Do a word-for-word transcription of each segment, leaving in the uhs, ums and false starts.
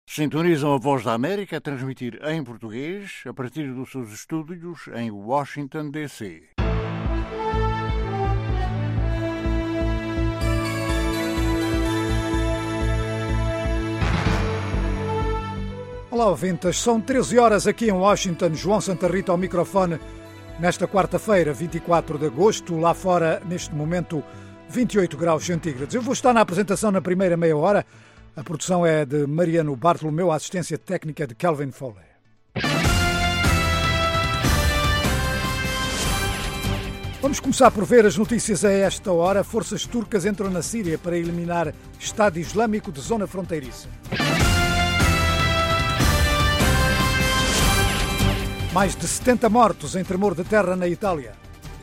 Sintonizam a Voz da América a transmitir em português a partir dos seus estúdios em Washington, D C Olá, ouvintes. São treze horas aqui em Washington. João Santa Rita ao microfone nesta quarta-feira, vinte e quatro de agosto. Lá fora, neste momento, vinte e oito graus centígrados. Eu vou estar na apresentação na primeira meia hora. A produção é de Mariano Bartolomeu, a assistência técnica de Kelvin Foley. Vamos começar por ver as notícias a esta hora. Forças turcas entram na Síria para eliminar Estado Islâmico de zona fronteiriça. Mais de setenta mortos em tremor de terra na Itália.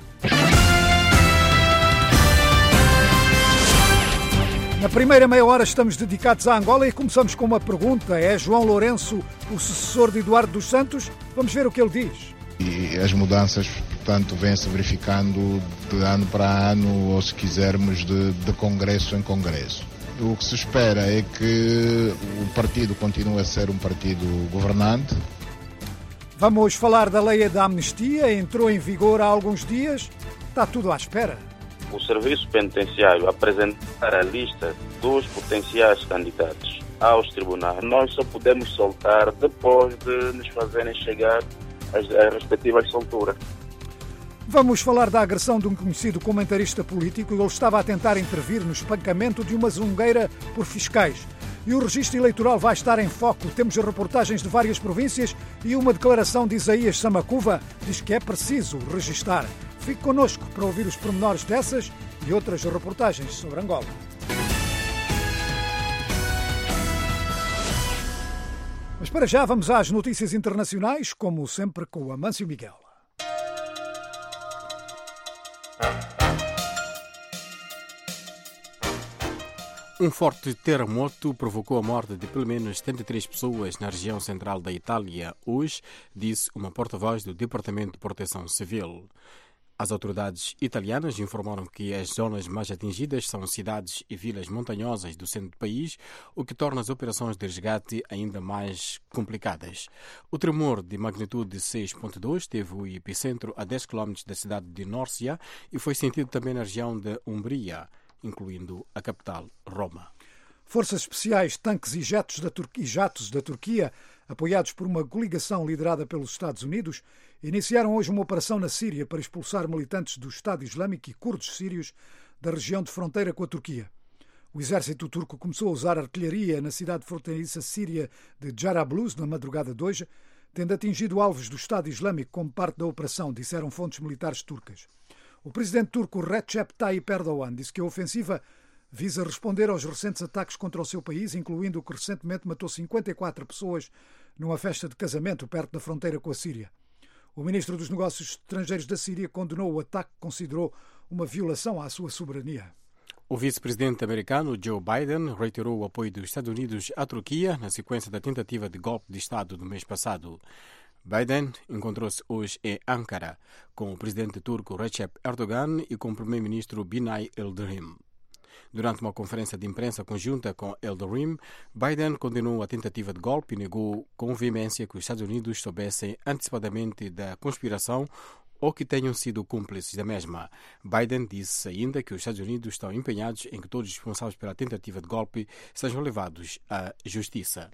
Na primeira meia hora estamos dedicados à Angola e começamos com uma pergunta. É João Lourenço o sucessor de Eduardo dos Santos? Vamos ver o que ele diz. E as mudanças, portanto, vêm-se verificando de ano para ano, ou se quisermos, de, de congresso em congresso. O que se espera é que o partido continue a ser um partido governante. Vamos falar da lei da amnistia. Entrou em vigor há alguns dias. Está tudo à espera. O Serviço Penitenciário apresentar a lista dos potenciais candidatos aos tribunais, nós só podemos soltar depois de nos fazerem chegar às, às respectivas solturas. Vamos falar da agressão de um conhecido comentarista político. Ele estava a tentar intervir no espancamento de uma zungueira por fiscais. E o registro eleitoral vai estar em foco. Temos reportagens de várias províncias e uma declaração de Isaías Samacuva diz que é preciso registar. Fique connosco para ouvir os pormenores dessas e outras reportagens sobre Angola. Mas para já vamos às notícias internacionais, como sempre com o Amâncio Miguel. Um forte terremoto provocou a morte de pelo menos setenta e três pessoas na região central da Itália hoje, disse uma porta-voz do Departamento de Proteção Civil. As autoridades italianas informaram que as zonas mais atingidas são cidades e vilas montanhosas do centro do país, o que torna as operações de resgate ainda mais complicadas. O tremor de magnitude seis ponto dois teve o epicentro a dez quilómetros da cidade de Norcia e foi sentido também na região da Umbria, incluindo a capital, Roma. Forças especiais, tanques e jatos da, Tur- e jatos da Turquia, apoiados por uma coligação liderada pelos Estados Unidos, iniciaram hoje uma operação na Síria para expulsar militantes do Estado Islâmico e curdos sírios da região de fronteira com a Turquia. O exército turco começou a usar artilharia na cidade fronteiriça síria de Jarablus na madrugada de hoje, tendo atingido alvos do Estado Islâmico como parte da operação, disseram fontes militares turcas. O presidente turco Recep Tayyip Erdogan disse que a ofensiva visa responder aos recentes ataques contra o seu país, incluindo o que recentemente matou cinquenta e quatro pessoas numa festa de casamento perto da fronteira com a Síria. O ministro dos Negócios Estrangeiros da Síria condenou o ataque que considerou uma violação à sua soberania. O vice-presidente americano Joe Biden reiterou o apoio dos Estados Unidos à Turquia na sequência da tentativa de golpe de Estado do mês passado. Biden encontrou-se hoje em Ankara com o presidente turco Recep Erdogan e com o primeiro-ministro Binali Yildirim. Durante uma conferência de imprensa conjunta com Yildirim, Biden condenou a tentativa de golpe e negou com veemência que os Estados Unidos soubessem antecipadamente da conspiração ou que tenham sido cúmplices da mesma. Biden disse ainda que os Estados Unidos estão empenhados em que todos os responsáveis pela tentativa de golpe sejam levados à justiça.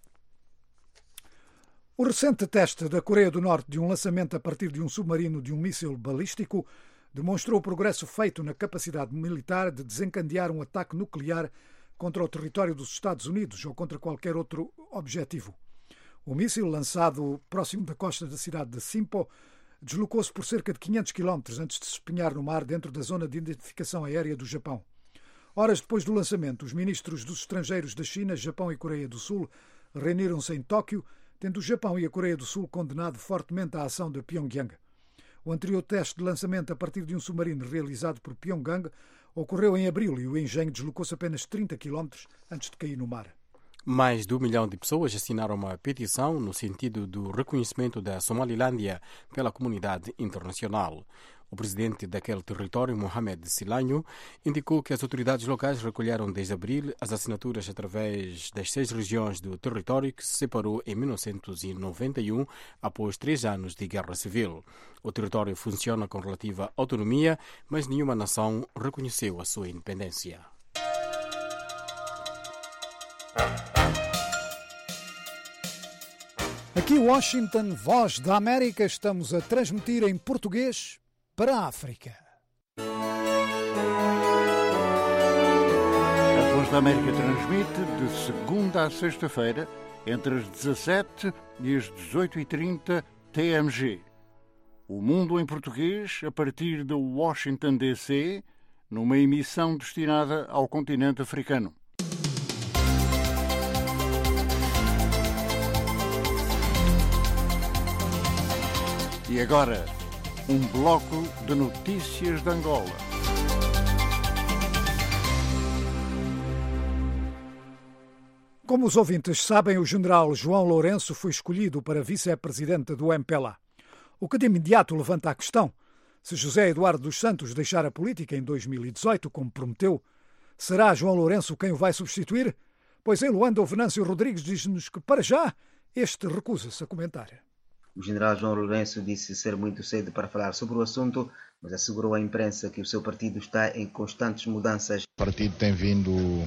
O recente teste da Coreia do Norte de um lançamento a partir de um submarino de um míssil balístico demonstrou o progresso feito na capacidade militar de desencadear um ataque nuclear contra o território dos Estados Unidos ou contra qualquer outro objetivo. O míssil, lançado próximo da costa da cidade de Sinpo, deslocou-se por cerca de quinhentos quilómetros antes de se espinhar no mar dentro da zona de identificação aérea do Japão. Horas depois do lançamento, os ministros dos estrangeiros da China, Japão e Coreia do Sul reuniram-se em Tóquio, tendo o Japão e a Coreia do Sul condenado fortemente a ação de Pyongyang. O anterior teste de lançamento a partir de um submarino realizado por Pyongyang ocorreu em abril e o engenho deslocou-se apenas trinta quilómetros antes de cair no mar. Mais de um milhão de pessoas assinaram uma petição no sentido do reconhecimento da Somalilândia pela comunidade internacional. O presidente daquele território, Mohamed Silanho, indicou que as autoridades locais recolheram desde abril as assinaturas através das seis regiões do território que se separou em mil novecentos e noventa e um, após três anos de guerra civil. O território funciona com relativa autonomia, mas nenhuma nação reconheceu a sua independência. Aqui Washington, Voz da América, estamos a transmitir em português para a África. A Voz da América transmite de segunda a sexta-feira, entre as dezassete e as dezoito e trinta T M G. O Mundo em Português, a partir de Washington, D C, numa emissão destinada ao continente africano. E agora, um bloco de notícias de Angola. Como os ouvintes sabem, o general João Lourenço foi escolhido para vice-presidente do M P L A. O que de imediato levanta a questão: se José Eduardo dos Santos deixar a política em dois mil e dezoito, como prometeu, será João Lourenço quem o vai substituir? Pois em Luanda, o Venâncio Rodrigues diz-nos que, para já, este recusa-se a comentar. O general João Lourenço disse ser muito cedo para falar sobre o assunto, mas assegurou à imprensa que o seu partido está em constantes mudanças. O partido tem vindo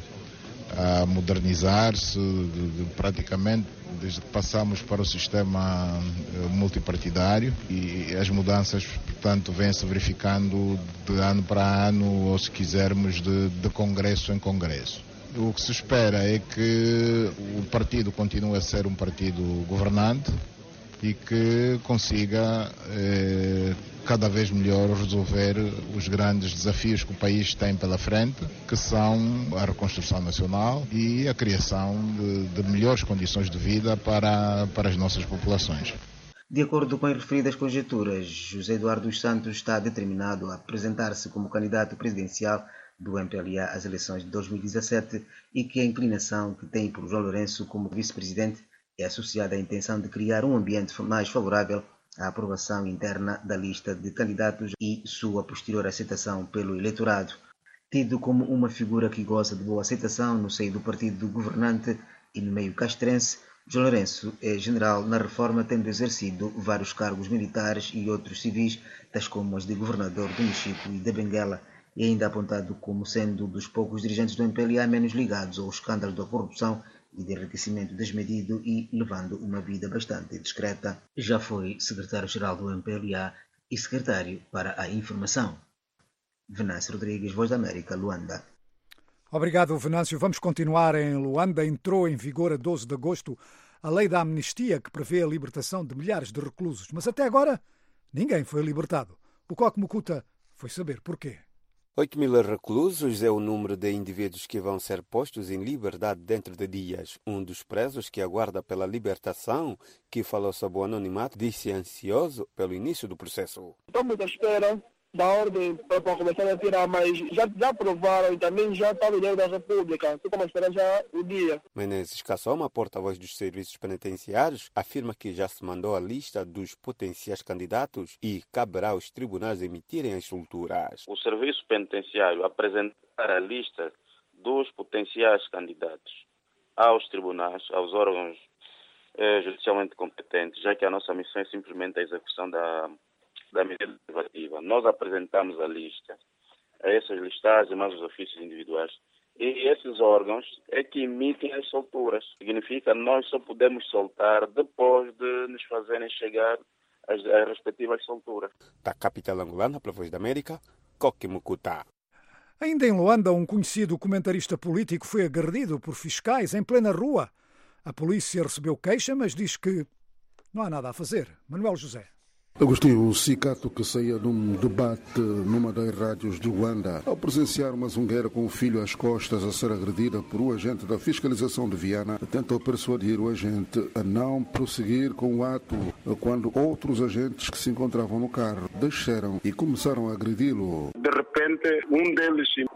a modernizar-se praticamente desde que passamos para o sistema multipartidário, e as mudanças, portanto, vêm-se verificando de ano para ano, ou se quisermos, de, de congresso em congresso. O que se espera é que o partido continue a ser um partido governante e que consiga eh, cada vez melhor resolver os grandes desafios que o país tem pela frente, que são a reconstrução nacional e a criação de, de melhores condições de vida para, para as nossas populações. De acordo com as referidas conjecturas, José Eduardo dos Santos está determinado a apresentar-se como candidato presidencial do M P L A às eleições de dois mil e dezassete e que a inclinação que tem por João Lourenço como vice-presidente é associada à intenção de criar um ambiente mais favorável à aprovação interna da lista de candidatos e sua posterior aceitação pelo eleitorado. Tido como uma figura que goza de boa aceitação no seio do partido governante e no meio castrense, João Lourenço é general na reforma, tendo exercido vários cargos militares e outros civis, tais como as de governador do Michico e da Benguela, e ainda apontado como sendo dos poucos dirigentes do M P L A menos ligados ao escândalo da corrupção e de enriquecimento desmedido e levando uma vida bastante discreta. Já foi secretário-geral do M P L A e secretário para a Informação. Venâncio Rodrigues, Voz da América, Luanda. Obrigado, Venâncio. Vamos continuar em Luanda. Entrou em vigor a doze de agosto a lei da amnistia, que prevê a libertação de milhares de reclusos. Mas até agora ninguém foi libertado. O Coque Mucuta foi saber porquê. oito mil reclusos é o número de indivíduos que vão ser postos em liberdade dentro de dias. Um dos presos que aguarda pela libertação, que falou sob o anonimato, disse ansioso pelo início do processo. Estamos à espera da ordem para começar a tirar, mas já, já aprovaram e também já está no direito da República. Estou a esperar já o dia. Menezes Cassoma, porta-voz dos serviços penitenciários, afirma que já se mandou a lista dos potenciais candidatos e caberá aos tribunais emitirem as solturas. O serviço penitenciário apresentar a lista dos potenciais candidatos aos tribunais, aos órgãos eh, judicialmente competentes, já que a nossa missão é simplesmente a execução da da medida legislativa. Nós apresentamos a lista, a essas listagens, mais os ofícios individuais, e esses órgãos é que emitem as solturas. Significa que nós só podemos soltar depois de nos fazerem chegar as, as respectivas solturas. Da capital angolana, para a Voz da América, Coque Mucuta. Ainda em Luanda, um conhecido comentarista político foi agredido por fiscais em plena rua. A polícia recebeu queixa, mas diz que não há nada a fazer. Manuel José. Agostinho Cicato, que saía de um debate numa das rádios de Luanda, ao presenciar uma zungueira com o filho às costas a ser agredida por um agente da fiscalização de Viana, tentou persuadir o agente a não prosseguir com o ato, quando outros agentes que se encontravam no carro desceram e começaram a agredi-lo. De repente, um deles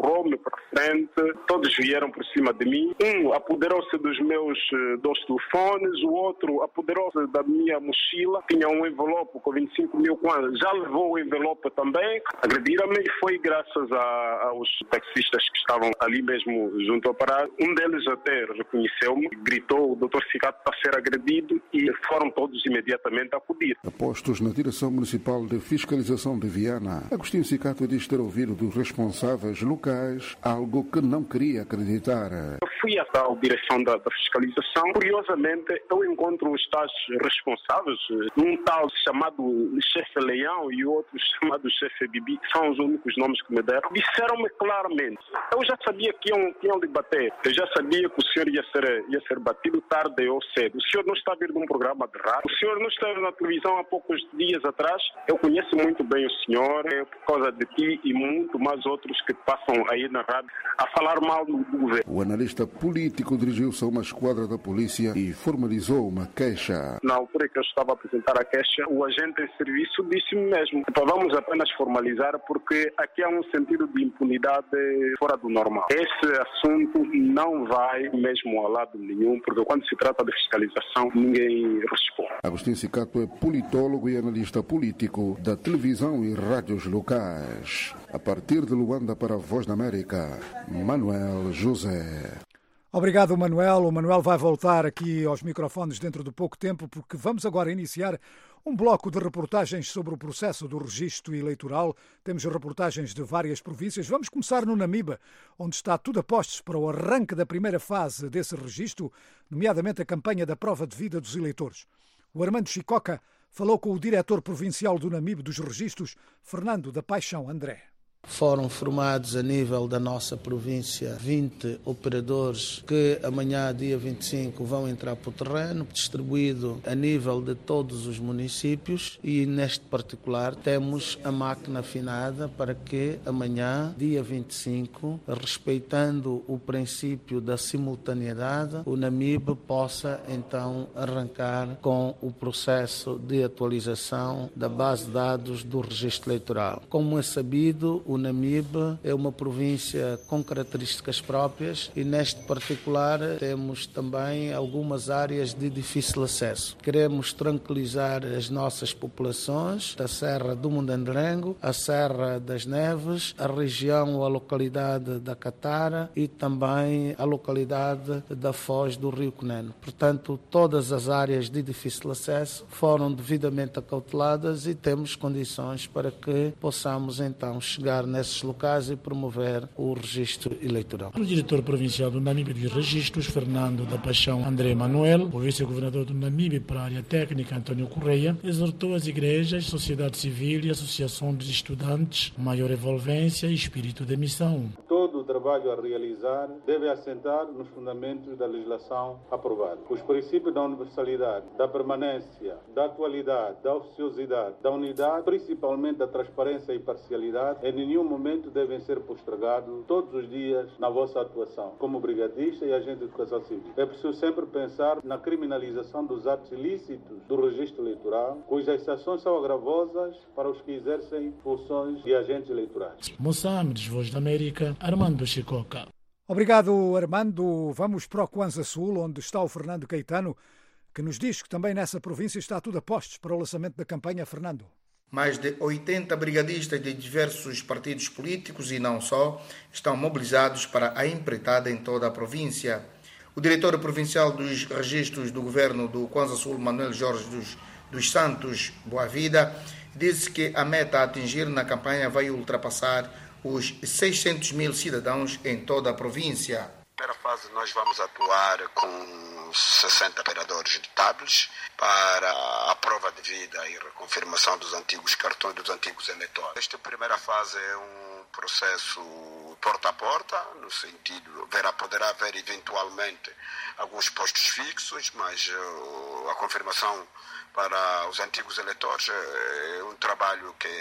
levou-me para frente, todos vieram por cima de mim. Um apoderou-se dos meus dois telefones, o outro apoderou-se da minha mochila, tinha um envelope com vinte e cinco mil kwanzas, já levou o envelope também, agrediram-me e foi graças a, aos taxistas que estavam ali mesmo junto ao parado. Um deles até reconheceu-me, gritou, o doutor Cicato está a ser agredido e foram todos imediatamente acudir. Postos na Direção Municipal de Fiscalização de Viana, Agostinho Cicato diz ter ouvido dos responsáveis locais algo que não queria acreditar. Eu fui à tal direção da, da fiscalização. Curiosamente, eu encontro os tais responsáveis, um tal chamado chefe Leão e outro chamado chefe Bibi, são os únicos nomes que me deram. Disseram-me claramente, eu já sabia que iam, que iam lhe bater, eu já sabia que o senhor ia ser, ia ser batido tarde ou cedo. O senhor não está a vir de um programa de rádio, o senhor não esteve na televisão há poucos dias atrás. Eu conheço muito bem o senhor, é por causa de ti e muito mais outros que passam aí na rádio a falar mal do, do governo. O analista político dirigiu-se a uma esquadra da polícia e formalizou uma queixa. Na altura que eu estava a apresentar a queixa, o agente em serviço disse-me mesmo, vamos apenas formalizar porque aqui há um sentido de impunidade fora do normal. Esse assunto não vai mesmo a lado nenhum, porque quando se trata de fiscalização, ninguém responde. Agostinho Cicato é politólogo e analista político da televisão e rádios locais. A partir de Luanda para a Voz da América, Manuel José. Obrigado, Manuel. O Manuel vai voltar aqui aos microfones dentro de pouco tempo, porque vamos agora iniciar um bloco de reportagens sobre o processo do registro eleitoral. Temos reportagens de várias províncias. Vamos começar no Namibe, onde está tudo a postos para o arranque da primeira fase desse registro, nomeadamente a campanha da prova de vida dos eleitores. O Armando Chicoca falou com o diretor provincial do Namibe dos registros, Fernando da Paixão André. Foram formados a nível da nossa província vinte operadores que amanhã, dia vinte e cinco, vão entrar para o terreno, distribuído a nível de todos os municípios, e neste particular temos a máquina afinada para que amanhã, dia vinte e cinco, respeitando o princípio da simultaneidade, o Namibe possa então arrancar com o processo de atualização da base de dados do registro eleitoral. Como é sabido, o Namibe é uma província com características próprias e, neste particular, temos também algumas áreas de difícil acesso. Queremos tranquilizar as nossas populações da Serra do Mundandrengo, a Serra das Neves, a região ou a localidade da Catara e também a localidade da Foz do Rio Cunene. Portanto, todas as áreas de difícil acesso foram devidamente acauteladas e temos condições para que possamos então chegar nesses locais e promover o registro eleitoral. O diretor provincial do Namibe de Registros, Fernando da Paixão André Manuel, o vice-governador do Namibe para a área técnica, Antônio Correia, exortou as igrejas, sociedade civil e associação dos estudantes a maior envolvência e espírito de missão. Todo o trabalho a realizar deve assentar nos fundamentos da legislação aprovada. Os princípios da universalidade, da permanência, da atualidade, da oficiosidade, da unidade, principalmente da transparência e parcialidade, em nenhum momento devem ser postergados todos os dias na vossa atuação, como brigadista e agente de educação civil. É preciso sempre pensar na criminalização dos atos ilícitos do registro eleitoral, cujas sanções são agravosas para os que exercem funções de agentes eleitorais. Moçambique, Voz da América, Armando Chicoca. Obrigado, Armando. Vamos para o Kwanza Sul, onde está o Fernando Caetano, que nos diz que também nessa província está tudo a postos para o lançamento da campanha. Fernando. Mais de oitenta brigadistas de diversos partidos políticos e não só estão mobilizados para a empreitada em toda a província. O diretor provincial dos registros do governo do Kwanza Sul, Manuel Jorge dos, dos Santos Boa Vida, disse que a meta a atingir na campanha vai ultrapassar os seiscentos mil cidadãos em toda a província. Na primeira fase nós vamos atuar com sessenta operadores de tablets para a prova de vida e reconfirmação dos antigos cartões dos antigos eleitores. Esta primeira fase é um processo porta a porta, no sentido, verá, poderá haver eventualmente alguns postos fixos, mas uh, a confirmação para os antigos eleitores é um trabalho que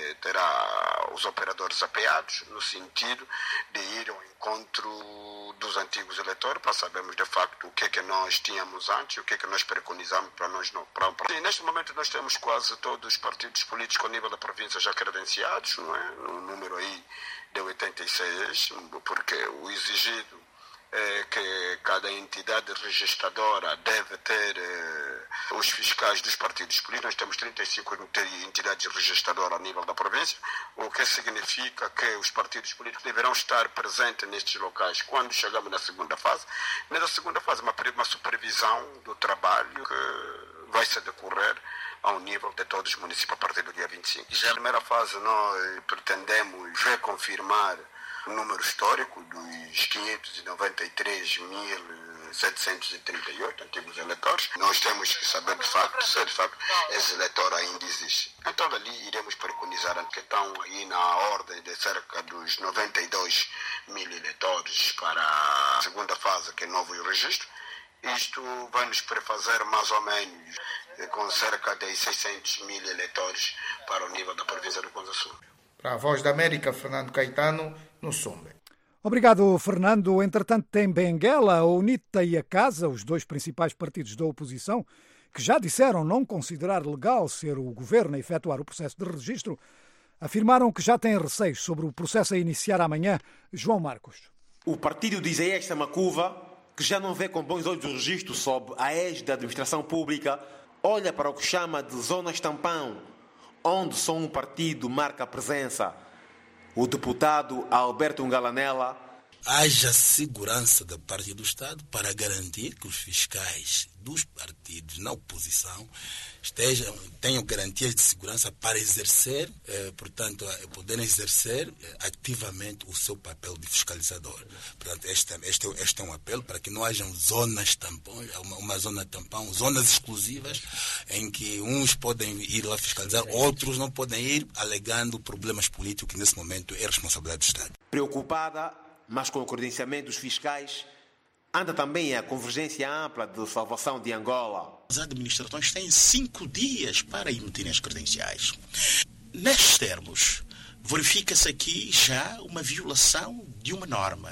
terá os operadores apeados, no sentido de ir ao encontro dos antigos eleitores, para sabermos de facto o que é que nós tínhamos antes, o que é que nós preconizamos para nós não. Para, para... Sim, neste momento nós temos quase todos os partidos políticos a nível da província já credenciados, não é? Um número aí de oitenta e seis, fiscais, porque o exigido é que cada entidade registradora deve ter eh, os fiscais dos partidos políticos. Nós temos trinta e cinco entidades registradoras a nível da província, o que significa que os partidos políticos deverão estar presentes nestes locais quando chegamos na segunda fase. Nessa segunda fase, uma, uma supervisão do trabalho que vai se decorrer ao nível de todos os municípios a partir do dia vinte e cinco. Já na primeira fase nós pretendemos reconfirmar o número histórico dos quinhentos e noventa e três mil setecentos e trinta e oito antigos eleitores. Nós temos que saber de facto se de facto esse eleitor ainda existe. Então dali iremos preconizar que estão aí na ordem de cerca dos noventa e dois mil eleitores para a segunda fase, que é novo registro. Isto vai nos prefazer mais ou menos com cerca de seiscentos mil eleitores para o nível da província do Kwanza Sul. Para a Voz da América, Fernando Caetano, no Sumbe. Obrigado, Fernando. Entretanto, tem Benguela, a UNITA e a CASA, os dois principais partidos da oposição, que já disseram não considerar legal ser o governo a efetuar o processo de registro, afirmaram que já têm receios sobre o processo a iniciar amanhã. João Marcos. O partido de Isaías Samakuva, que já não vê com bons olhos o registro sob a égide da administração pública, olha para o que chama de zonas tampão, onde só um partido marca a presença. O deputado Alberto Ngalanella. Haja segurança da parte do Estado para garantir que os fiscais dos partidos na oposição estejam, tenham garantias de segurança para exercer, eh, portanto, poderem exercer eh, ativamente o seu papel de fiscalizador. Portanto, este, este, este é um apelo para que não hajam zonas tampões, uma, uma zona tampão, zonas exclusivas, em que uns podem ir lá fiscalizar, outros não podem ir, alegando problemas políticos, que nesse momento é responsabilidade do Estado. Preocupada, mas com o credenciamento dos fiscais, anda também a convergência ampla de salvação de Angola. As administrações têm cinco dias para emitirem as credenciais. Nestes termos, verifica-se aqui já uma violação de uma norma.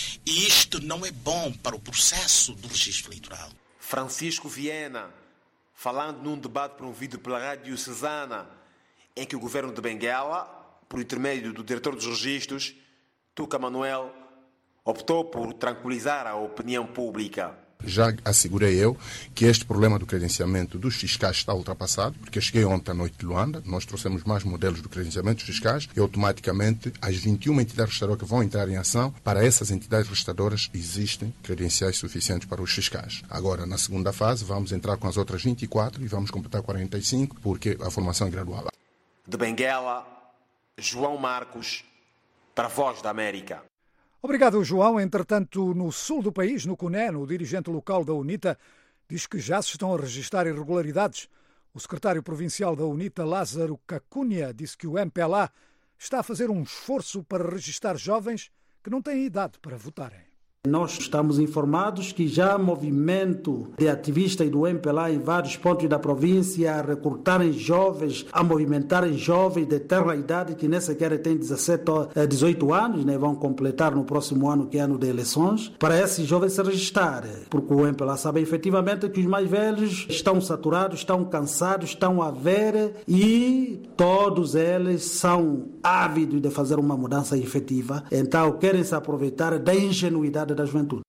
E isto não é bom para o processo do registro eleitoral. Francisco Viena, falando num debate promovido pela Rádio Cesana, em que o governo de Benguela, por intermédio do diretor dos registros, Tuca Manuel, optou por tranquilizar a opinião pública. Já assegurei eu que este problema do credenciamento dos fiscais está ultrapassado, porque eu cheguei ontem à noite de Luanda, nós trouxemos mais modelos do credenciamento dos fiscais e automaticamente as vinte e uma entidades registradoras que vão entrar em ação, para essas entidades registradoras existem credenciais suficientes para os fiscais. Agora, na segunda fase, vamos entrar com as outras vinte e quatro e vamos completar quarenta e cinco, porque a formação é gradual. De Benguela, João Marcos, para a Voz da América. Obrigado, João. Entretanto, no sul do país, no Cunene, o dirigente local da UNITA diz que já se estão a registrar irregularidades. O secretário provincial da UNITA, Lázaro Cacunha, disse que o M P L A está a fazer um esforço para registrar jovens que não têm idade para votarem. Nós estamos informados que já há movimento de ativistas do M P L A em vários pontos da província a recrutarem jovens, a movimentarem jovens de terra idade que nem sequer têm dezessete, dezoito anos, né? Vão completar no próximo ano, que é ano de eleições, para esses jovens se registrarem. Porque o M P L A sabe efetivamente que os mais velhos estão saturados, estão cansados, estão a ver e todos eles são ávidos de fazer uma mudança efetiva. Então querem se aproveitar da ingenuidade da juventude.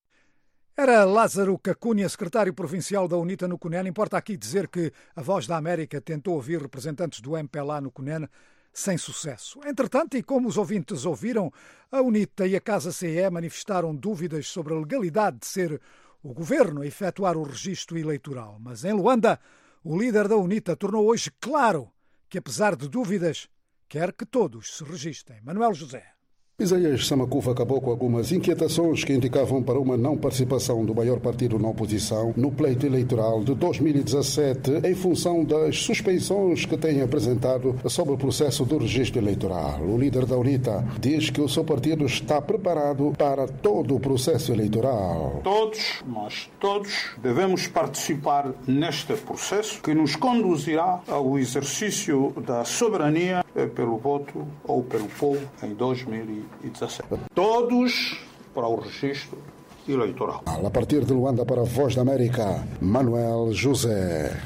Era Lázaro Cacunha, secretário provincial da UNITA no Cunene. Importa aqui dizer que a Voz da América tentou ouvir representantes do M P L A no Cunene sem sucesso. Entretanto, e como os ouvintes ouviram, a UNITA e a Casa C E manifestaram dúvidas sobre a legalidade de ser o governo a efetuar o registro eleitoral. Mas em Luanda, o líder da UNITA tornou hoje claro que, apesar de dúvidas, quer que todos se registrem. Manuel José. Isaías Samakuva acabou com algumas inquietações que indicavam para uma não participação do maior partido na oposição no pleito eleitoral de dois mil e dezassete em função das suspeições que tem apresentado sobre o processo do registro eleitoral. O líder da UNITA diz que o seu partido está preparado para todo o processo eleitoral. Todos, nós todos, devemos participar neste processo que nos conduzirá ao exercício da soberania pelo voto ou pelo povo em dois mil e dezassete. Todos para o registro eleitoral. A partir de Luanda para a Voz da América, Manuel José.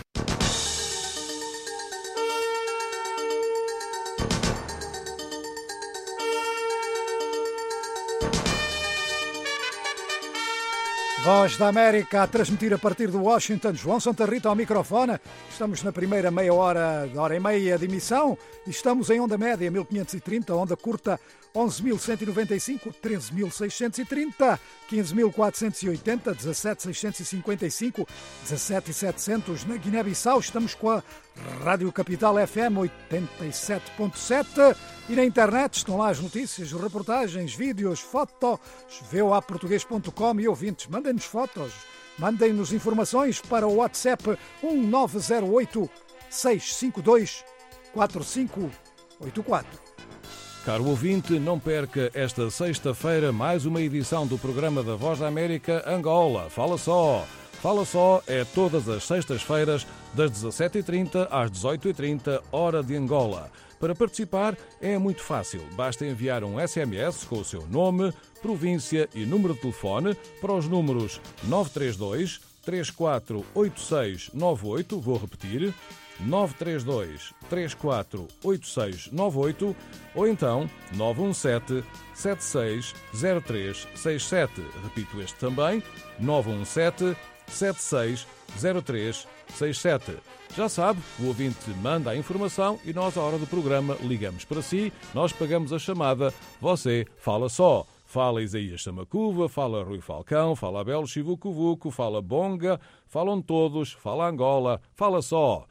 Voz da América a transmitir a partir de Washington. João Santa Rita ao microfone. Estamos na primeira meia hora, hora e meia de emissão e estamos em onda média mil quinhentos e trinta, onda curta onze mil cento e noventa e cinco, treze mil seiscentos e trinta, quinze mil quatrocentos e oitenta, dezassete mil seiscentos e cinquenta e cinco, dezassete mil e setecentos. Na Guiné-Bissau estamos com a Rádio Capital F M oitenta e sete ponto sete e na internet estão lá as notícias, reportagens, vídeos, fotos, v o a português ponto com e ouvintes. Mandem-nos fotos, mandem-nos informações para o WhatsApp um nove zero oito, seis cinco dois, quatro cinco oito quatro. Caro ouvinte, não perca esta sexta-feira mais uma edição do programa da Voz da América Angola. Fala só! Fala só é todas as sextas-feiras das dezassete e trinta às dezoito e trinta, hora de Angola. Para participar é muito fácil. Basta enviar um S M S com o seu nome, província e número de telefone para os números nove três dois, três quatro oito seis nove oito, vou repetir, nove três dois, três quatro oito seis nove oito ou então nove um sete, sete seis zero três seis sete. Repito este também, nove um sete, sete seis zero três seis sete. Já sabe, o ouvinte manda a informação e nós, à hora do programa, ligamos para si, nós pagamos a chamada, você fala só. Fala Isaías Samacuva, fala Rui Falcão, fala Abel Chivucuvuco, fala Bonga, falam todos, fala Angola, fala só.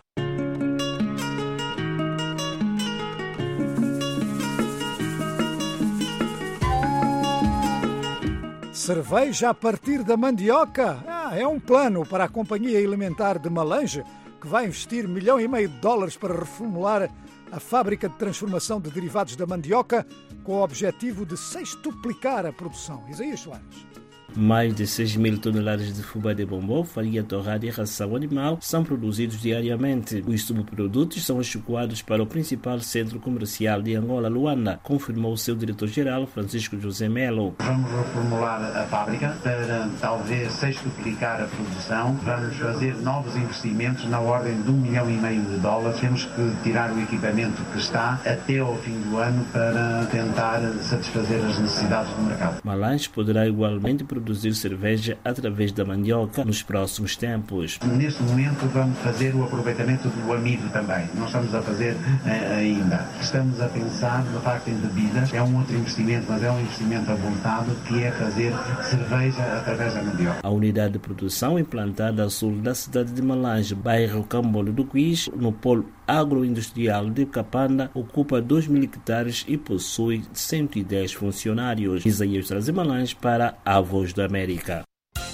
Cerveja a partir da mandioca? Ah, é um plano para a Companhia Alimentar de Malange, que vai investir milhão e meio de dólares para reformular a fábrica de transformação de derivados da mandioca com o objetivo de sextuplicar a produção. Isaías Soares. Mais de seis mil toneladas de fubá de bombom, farinha torrada e ração animal são produzidos diariamente. Os subprodutos são escoados para o principal centro comercial de Angola, Luanda, confirmou o seu diretor-geral, Francisco José Melo. Vamos reformular a fábrica para talvez sextuplicar a produção. Vamos fazer novos investimentos na ordem de um milhão e meio de dólares. Temos que tirar o equipamento que está até ao fim do ano para tentar satisfazer as necessidades do mercado. Malange poderá igualmente produzir produzir cerveja através da mandioca nos próximos tempos. Neste momento vamos fazer o aproveitamento do amido também. Não estamos a fazer eh, ainda. Estamos a pensar, de facto, em bebidas. É um outro investimento, mas é um investimento avultado, que é fazer cerveja através da mandioca. A unidade de produção implantada a sul da cidade de Malange, bairro Cambolo do Quiz, no polo agroindustrial de Capanda, ocupa dois mil hectares e possui cento e dez funcionários. Isaías traz Malange para a Voz da América.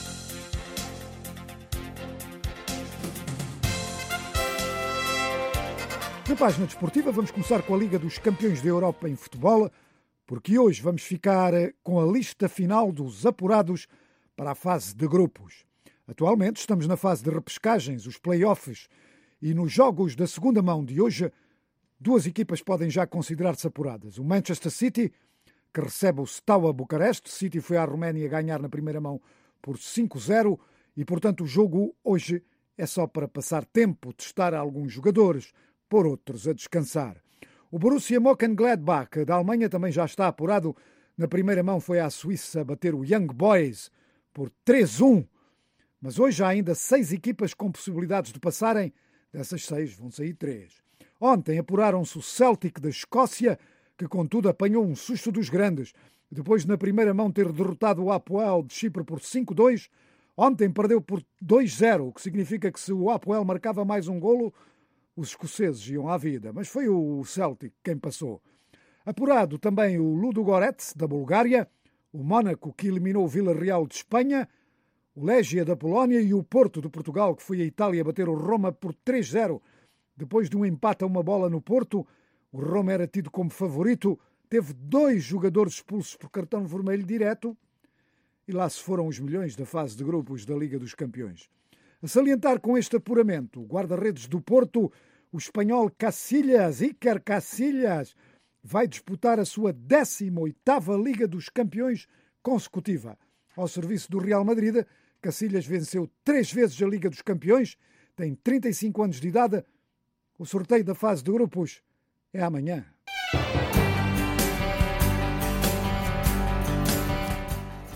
Na página desportiva vamos começar com a Liga dos Campeões da Europa em futebol, porque hoje vamos ficar com a lista final dos apurados para a fase de grupos. Atualmente estamos na fase de repescagens, os play-offs, e nos jogos da segunda mão de hoje, duas equipas podem já considerar-se apuradas. O Manchester City, que recebe o Steaua Bucareste. City foi à Roménia ganhar na primeira mão por cinco a zero e, portanto, o jogo hoje é só para passar tempo, testar alguns jogadores, pôr outros a descansar. O Borussia Mönchengladbach da Alemanha também já está apurado. Na primeira mão foi à Suíça bater o Young Boys por três a um. Mas hoje há ainda seis equipas com possibilidades de passarem. Dessas seis vão sair três. Ontem apuraram-se o Celtic da Escócia, que contudo apanhou um susto dos grandes. Depois de na primeira mão ter derrotado o Apoel de Chipre por cinco a dois, ontem perdeu por dois a zero, o que significa que se o Apoel marcava mais um golo, os escoceses iam à vida. Mas foi o Celtic quem passou. Apurado também o Ludogorets da Bulgária, o Mónaco que eliminou o Villarreal de Espanha, o Legia da Polónia e o Porto de Portugal, que foi a Itália bater o Roma por três a zero. Depois de um empate a uma bola no Porto, o Roma era tido como favorito, teve dois jogadores expulsos por cartão vermelho direto e lá se foram os milhões da fase de grupos da Liga dos Campeões. A salientar com este apuramento, o guarda-redes do Porto, o espanhol Casillas, Iker Casillas, vai disputar a sua décima oitava Liga dos Campeões consecutiva. Ao serviço do Real Madrid, Casillas venceu três vezes a Liga dos Campeões, tem trinta e cinco anos de idade. O sorteio da fase de grupos é amanhã.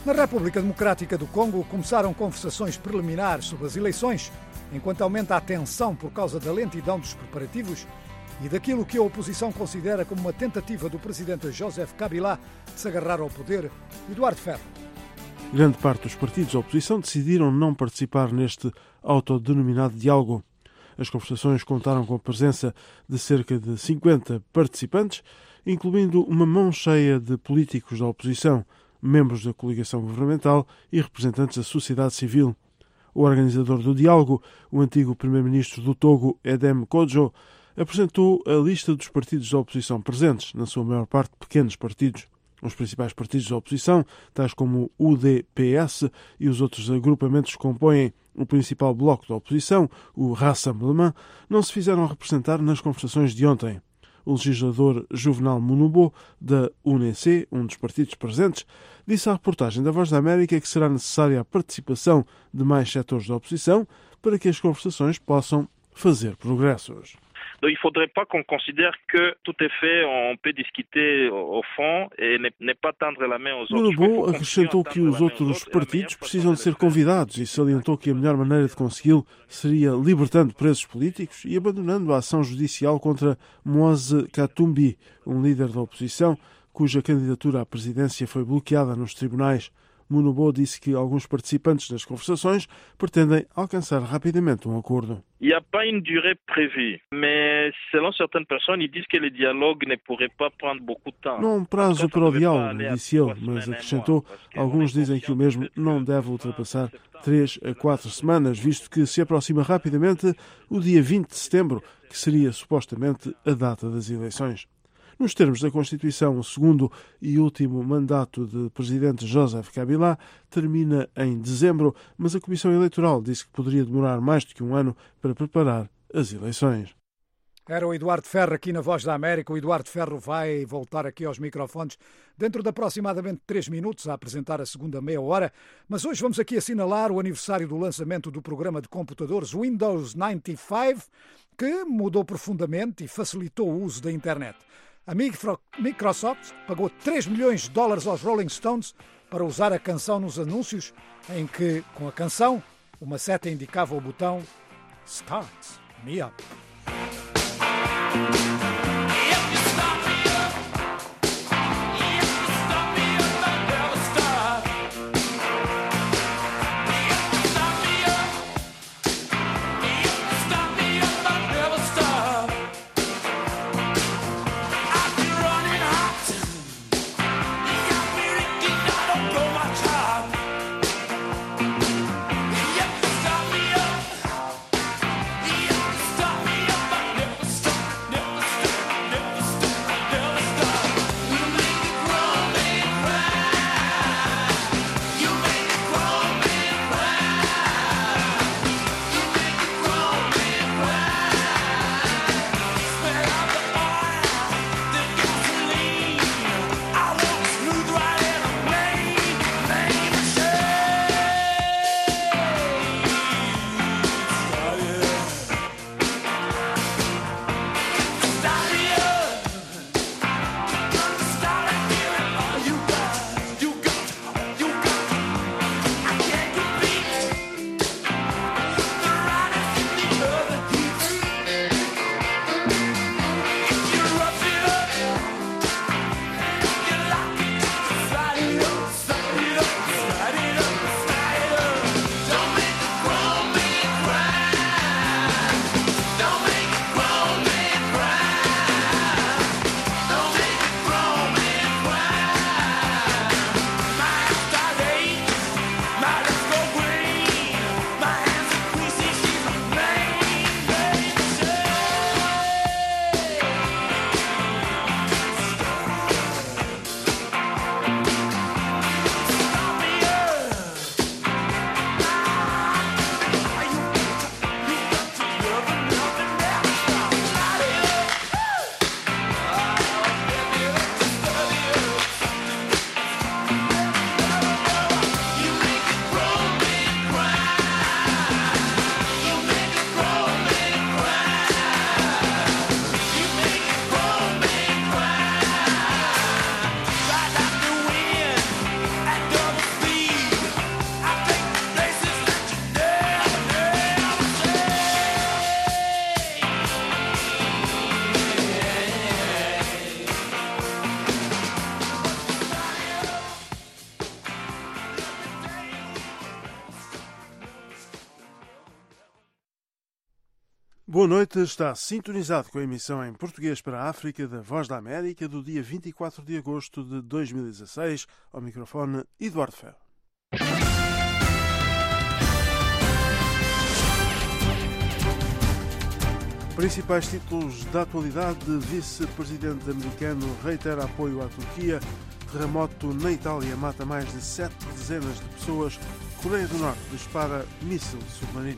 Na República Democrática do Congo começaram conversações preliminares sobre as eleições, enquanto aumenta a tensão por causa da lentidão dos preparativos e daquilo que a oposição considera como uma tentativa do presidente Joseph Kabila de se agarrar ao poder. Eduardo Ferro. Grande parte dos partidos da oposição decidiram não participar neste autodenominado diálogo. As conversações contaram com a presença de cerca de cinquenta participantes, incluindo uma mão cheia de políticos da oposição, membros da coligação governamental e representantes da sociedade civil. O organizador do diálogo, o antigo primeiro-ministro do Togo, Edem Kodjo, apresentou a lista dos partidos da oposição presentes, na sua maior parte pequenos partidos. Os principais partidos da oposição, tais como o U D P S e os outros agrupamentos que compõem o principal bloco da oposição, o Rassemblement, não se fizeram representar nas conversações de ontem. O legislador Juvenal Munubo, da U N C, um dos partidos presentes, disse à reportagem da Voz da América que será necessária a participação de mais setores da oposição para que as conversações possam fazer progressos. Donc il ne faudrait pas qu'on considère que tout est fait, on peut discuter au fond et ne pas tendre la main aux autres. Munubo acrescentou que os outros partidos precisam de ser convidados e salientou que a melhor maneira de consegui-lo seria libertando presos políticos e abandonando a ação judicial contra Moise Katumbi, um líder da oposição cuja candidatura à presidência foi bloqueada nos tribunais. Munubo disse que alguns participantes das conversações pretendem alcançar rapidamente um acordo. Il n'y a pas une durée prévue, mais selon certaines personnes, ils disent que le dialogue ne pourrait pas prendre beaucoup de temps. Não há um prazo para o diálogo, disse ele, mas acrescentou, alguns dizem que o mesmo não deve ultrapassar três a quatro semanas, visto que se aproxima rapidamente o dia vinte de setembro, que seria supostamente a data das eleições. Nos termos da Constituição, o segundo e último mandato de presidente Joseph Kabila termina em dezembro, mas a Comissão Eleitoral disse que poderia demorar mais do que um ano para preparar as eleições. Era o Eduardo Ferro aqui na Voz da América. O Eduardo Ferro vai voltar aqui aos microfones dentro de aproximadamente três minutos a apresentar a segunda meia hora. Mas hoje vamos aqui assinalar o aniversário do lançamento do programa de computadores Windows noventa e cinco, que mudou profundamente e facilitou o uso da internet. A Microsoft pagou três milhões de dólares aos Rolling Stones para usar a canção nos anúncios, em que, com a canção, uma seta indicava o botão Start Me Up. Boa noite, está sintonizado com a emissão em português para a África da Voz da América do dia vinte e quatro de agosto de dois mil e dezasseis. Ao microfone, Eduardo Ferro. Principais títulos da atualidade: vice-presidente americano reitera apoio à Turquia, terremoto na Itália mata mais de sete dezenas de pessoas, Coreia do Norte dispara míssil submarino.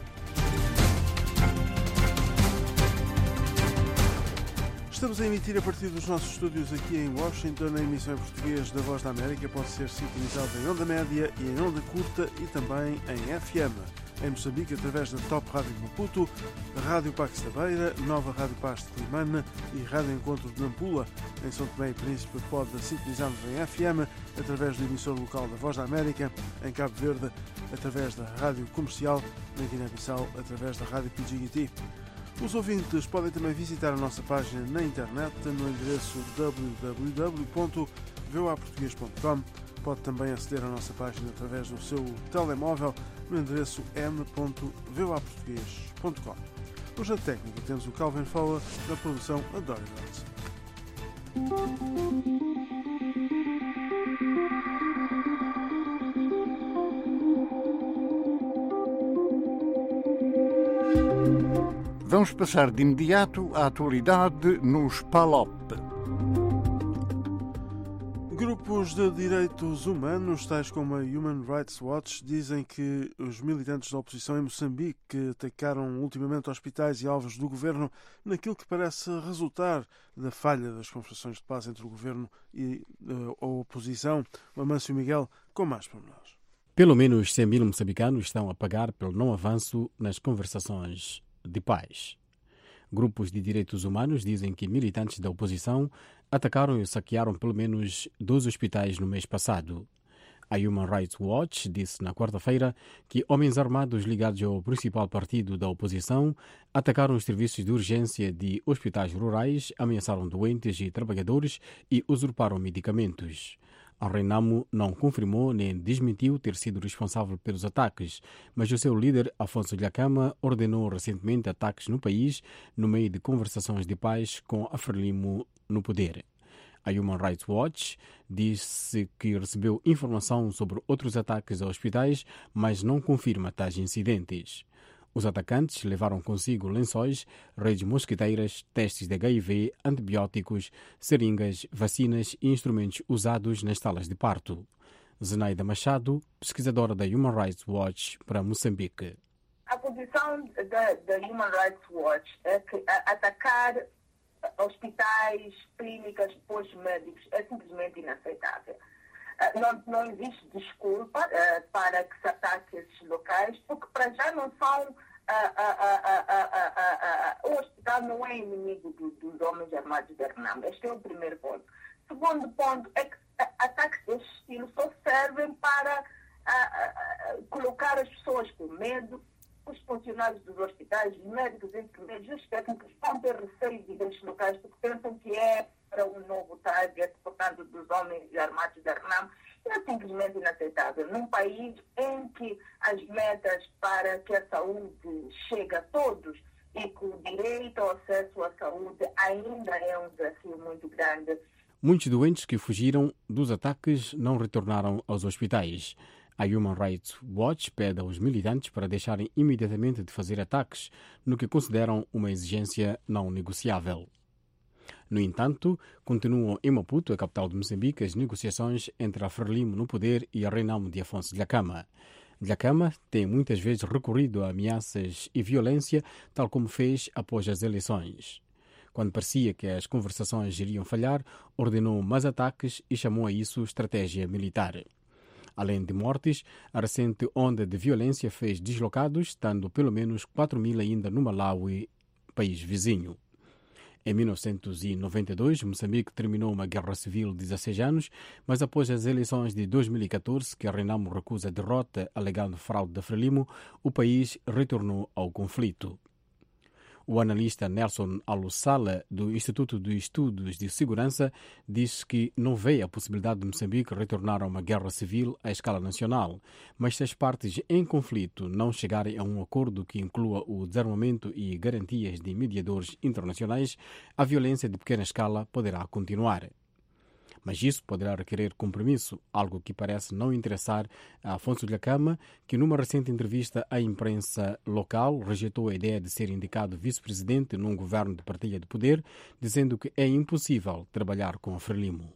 Estamos a emitir a partir dos nossos estúdios aqui em Washington. A emissão em português da Voz da América pode ser sintonizada em onda média e em onda curta e também em F M. Em Moçambique, através da Top Rádio de Maputo, Rádio Pax da Beira, Nova Rádio Paz de Climane e Rádio Encontro de Nampula. Em São Tomé e Príncipe pode sintonizar-nos em F M através do emissor local da Voz da América, em Cabo Verde através da Rádio Comercial, na Guiné-Bissau através da Rádio P G T. Os ouvintes podem também visitar a nossa página na internet no endereço w w w ponto v o a português ponto com. Pode também aceder à nossa página através do seu telemóvel no endereço m ponto v o a português ponto com. Hoje na técnica temos o Calvin Fowler, na produção a Dori Dodds. Vamos passar de imediato à atualidade nos P A L O P. Grupos de direitos humanos, tais como a Human Rights Watch, dizem que os militantes da oposição em Moçambique atacaram ultimamente hospitais e alvos do governo naquilo que parece resultar da falha das conversações de paz entre o governo e a oposição. O Amâncio Miguel com mais pormenores. Pelo menos cem mil moçambicanos estão a pagar pelo não avanço nas conversações de paz. Grupos de direitos humanos dizem que militantes da oposição atacaram e saquearam pelo menos dois hospitais no mês passado. A Human Rights Watch disse na quarta-feira que homens armados ligados ao principal partido da oposição atacaram os serviços de urgência de hospitais rurais, ameaçaram doentes e trabalhadores e usurparam medicamentos. A Renamo não confirmou nem desmentiu ter sido responsável pelos ataques, mas o seu líder, Afonso Dhlakama, ordenou recentemente ataques no país no meio de conversações de paz com a Frelimo no poder. A Human Rights Watch disse que recebeu informação sobre outros ataques a hospitais, mas não confirma tais incidentes. Os atacantes levaram consigo lençóis, redes mosquiteiras, testes de H I V, antibióticos, seringas, vacinas e instrumentos usados nas salas de parto. Zenaida Machado, pesquisadora da Human Rights Watch para Moçambique. A posição da, da Human Rights Watch é que atacar hospitais, clínicas, postos médicos é simplesmente inaceitável. Não, não existe desculpa uh, para que se ataque esses locais, porque para já não são. Uh, uh, uh, uh, uh, uh, uh, o hospital não é inimigo do, dos homens armados da Renamo. Este é o primeiro ponto. Segundo ponto é que uh, ataques desse estilo só servem para uh, uh, colocar as pessoas com medo. Os funcionários dos hospitais, os médicos, os enfermeiros, os técnicos vão ter receio de desses locais porque pensam que é para um novo target, portanto, dos homens armados da Renamo. É simplesmente inaceitável. Num país em que as metas para que a saúde chegue a todos e que o direito ao acesso à saúde ainda é um desafio muito grande. Muitos doentes que fugiram dos ataques não retornaram aos hospitais. A Human Rights Watch pede aos militantes para deixarem imediatamente de fazer ataques, no que consideram uma exigência não negociável. No entanto, continuam em Maputo, a capital de Moçambique, as negociações entre a Frelimo no poder e a Renamo de Afonso Dhlakama. Dhlakama tem muitas vezes recorrido a ameaças e violência, tal como fez após as eleições. Quando parecia que as conversações iriam falhar, ordenou mais ataques e chamou a isso estratégia militar. Além de mortes, a recente onda de violência fez deslocados, estando pelo menos quatro mil ainda no Malawi, país vizinho. Em mil novecentos e noventa e dois, Moçambique terminou uma guerra civil de dezesseis anos, mas após as eleições de dois mil e catorze, que a Renamo recusa a derrota alegando fraude da Frelimo, o país retornou ao conflito. O analista Nelson Alussala, do Instituto de Estudos de Segurança, diz que não vê a possibilidade de Moçambique retornar a uma guerra civil à escala nacional, mas se as partes em conflito não chegarem a um acordo que inclua o desarmamento e garantias de mediadores internacionais, a violência de pequena escala poderá continuar. Mas isso poderá requerer compromisso, algo que parece não interessar a Afonso Dhlakama, que numa recente entrevista à imprensa local rejeitou a ideia de ser indicado vice-presidente num governo de partilha de poder, dizendo que é impossível trabalhar com a Frelimo.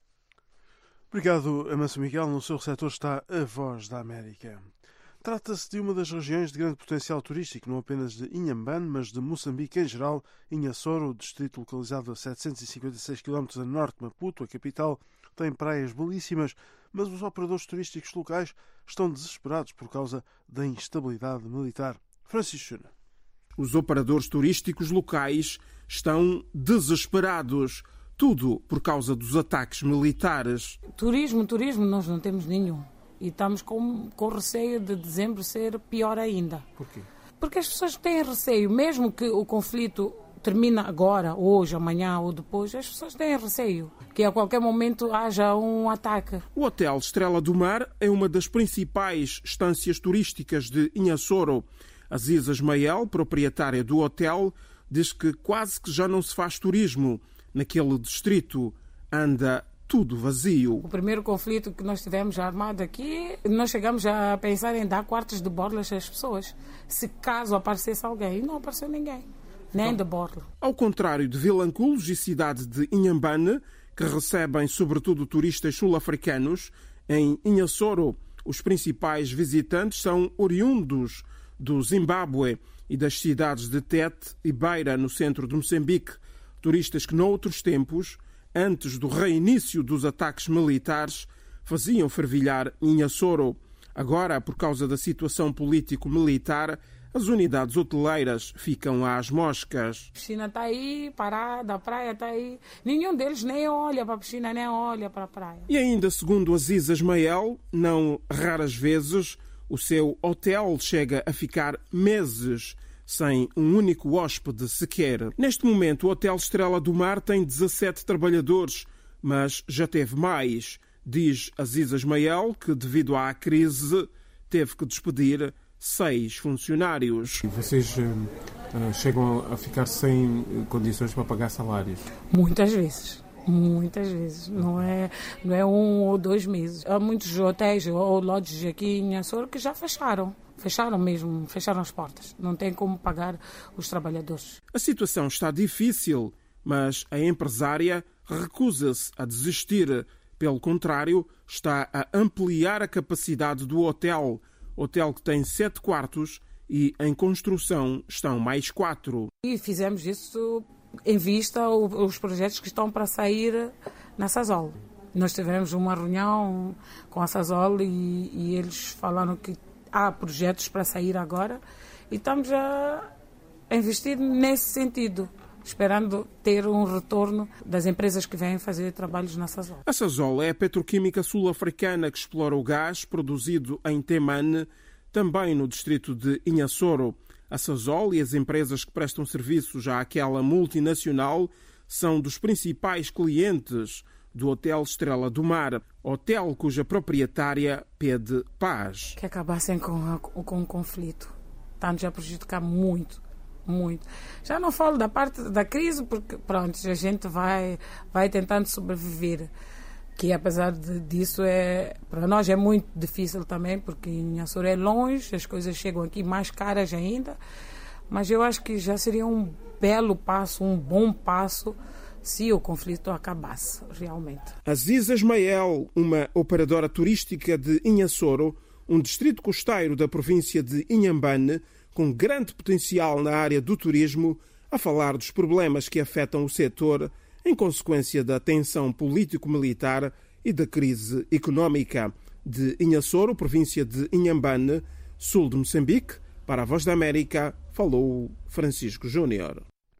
Obrigado, Amanso Miguel. No seu receptor está a Voz da América. Trata-se de uma das regiões de grande potencial turístico, não apenas de Inhambane, mas de Moçambique em geral. Inhassoro, o distrito localizado a setecentos e cinquenta e seis quilómetros a norte de Maputo, a capital, tem praias belíssimas, mas os operadores turísticos locais estão desesperados por causa da instabilidade militar. Francisco Júnior. Os operadores turísticos locais estão desesperados, tudo por causa dos ataques militares. Turismo, turismo, nós não temos nenhum. E estamos com, com receio de dezembro ser pior ainda. Por quê? Porque as pessoas têm receio, mesmo que o conflito termine agora, hoje, amanhã ou depois, as pessoas têm receio que a qualquer momento haja um ataque. O Hotel Estrela do Mar é uma das principais estâncias turísticas de Inhassoro. Aziza Ismael, proprietária do hotel, diz que quase que já não se faz turismo naquele distrito. Anda tudo vazio. O primeiro conflito que nós tivemos armado aqui, nós chegamos a pensar em dar quartos de borlas às pessoas, se caso aparecesse alguém. E não apareceu ninguém, nem de borla. Ao contrário de Vilanculos e cidade de Inhambane, que recebem sobretudo turistas sul-africanos, em Inhassoro os principais visitantes são oriundos do Zimbábue e das cidades de Tete e Beira, no centro de Moçambique. Turistas que noutros tempos, antes do reinício dos ataques militares, faziam fervilhar Inhassoro. Agora, por causa da situação político-militar, as unidades hoteleiras ficam às moscas. A piscina está aí, parada, a praia está aí. Nenhum deles nem olha para a piscina, nem olha para a praia. E ainda, segundo Aziza Ismael, não raras vezes, o seu hotel chega a ficar meses sem um único hóspede sequer. Neste momento, o Hotel Estrela do Mar tem dezassete trabalhadores, mas já teve mais. Diz Aziza Ismael que, devido à crise, teve que despedir seis funcionários. Vocês uh, chegam a ficar sem condições para pagar salários? Muitas vezes. Muitas vezes. Não é, não é um ou dois meses. Há muitos hotéis ou lodges aqui em Inhassoro que já fecharam. Fecharam mesmo, fecharam as portas. Não tem como pagar os trabalhadores. A situação está difícil, mas a empresária recusa-se a desistir. Pelo contrário, está a ampliar a capacidade do hotel. Hotel que tem sete quartos e em construção estão mais quatro. E fizemos isso em vista aos projetos que estão para sair na Sasol. Nós tivemos uma reunião com a Sasol e, e eles falaram que há projetos para sair agora e estamos a investir nesse sentido, esperando ter um retorno das empresas que vêm fazer trabalhos na Sasol. A Sasol é a petroquímica sul-africana que explora o gás produzido em Temane, também no distrito de Inhassoro. A Sasol e as empresas que prestam serviços àquela multinacional são dos principais clientes do Hotel Estrela do Mar, hotel cuja proprietária pede paz. Que acabassem com, a, com o conflito. Está-nos a prejudicar muito, muito. Já não falo da parte da crise, porque pronto, a gente vai, vai tentando sobreviver. Que apesar de, disso, é, para nós é muito difícil também, porque Inhassoro é longe, as coisas chegam aqui mais caras ainda. Mas eu acho que já seria um belo passo, um bom passo, se o conflito acabasse, realmente. Aziza Ismael, uma operadora turística de Inhassoro, um distrito costeiro da província de Inhambane, com grande potencial na área do turismo, a falar dos problemas que afetam o setor em consequência da tensão político-militar e da crise económica. De Inhassoro, província de Inhambane, sul de Moçambique, para a Voz da América, falou Francisco Júnior.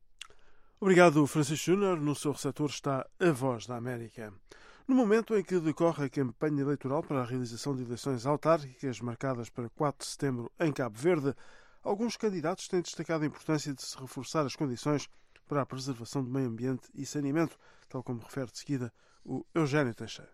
Obrigado, Francisco Júnior. No seu receptor está a Voz da América. No momento em que decorre a campanha eleitoral para a realização de eleições autárquicas marcadas para quatro de setembro em Cabo Verde, alguns candidatos têm destacado a importância de se reforçar as condições para a preservação do meio ambiente e saneamento, tal como refere de seguida o Eugénio Teixeira.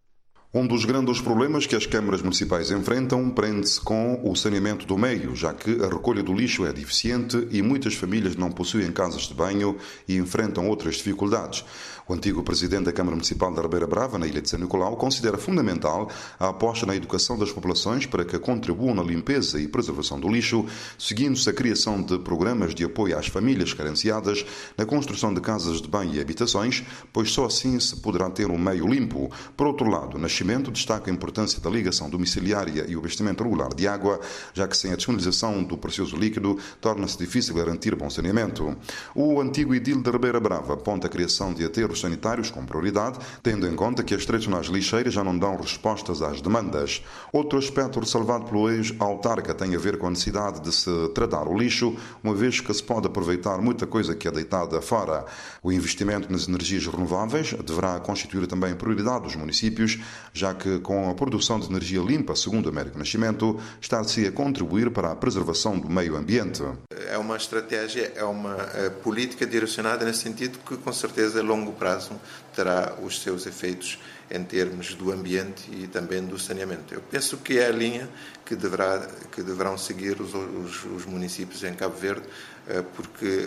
Um dos grandes problemas que as câmaras municipais enfrentam prende-se com o saneamento do meio, já que a recolha do lixo é deficiente e muitas famílias não possuem casas de banho e enfrentam outras dificuldades. O antigo presidente da Câmara Municipal da Ribeira Brava, na Ilha de São Nicolau, considera fundamental a aposta na educação das populações para que contribuam na limpeza e preservação do lixo, seguindo-se a criação de programas de apoio às famílias carenciadas na construção de casas de banho e habitações, pois só assim se poderá ter um meio limpo. Por outro lado, Nascimento destaca a importância da ligação domiciliária e o abastecimento regular de água, já que sem a disponibilização do precioso líquido torna-se difícil garantir bom saneamento. O antigo edil de Ribeira Brava aponta a criação de aterros sanitários com prioridade, tendo em conta que as tradicionais lixeiras já não dão respostas às demandas. Outro aspecto ressalvado pelo ex-autarca tem a ver com a necessidade de se tratar o lixo, uma vez que se pode aproveitar muita coisa que é deitada fora. O investimento nas energias renováveis deverá constituir também prioridade dos municípios, já que com a produção de energia limpa, segundo Américo Nascimento, está-se a contribuir para a preservação do meio ambiente. É uma estratégia, é uma política direcionada nesse sentido que, com certeza, a longo prazo terá os seus efeitos em termos do ambiente e também do saneamento. Eu penso que é a linha que, deverá, que deverão seguir os, os, os municípios em Cabo Verde, porque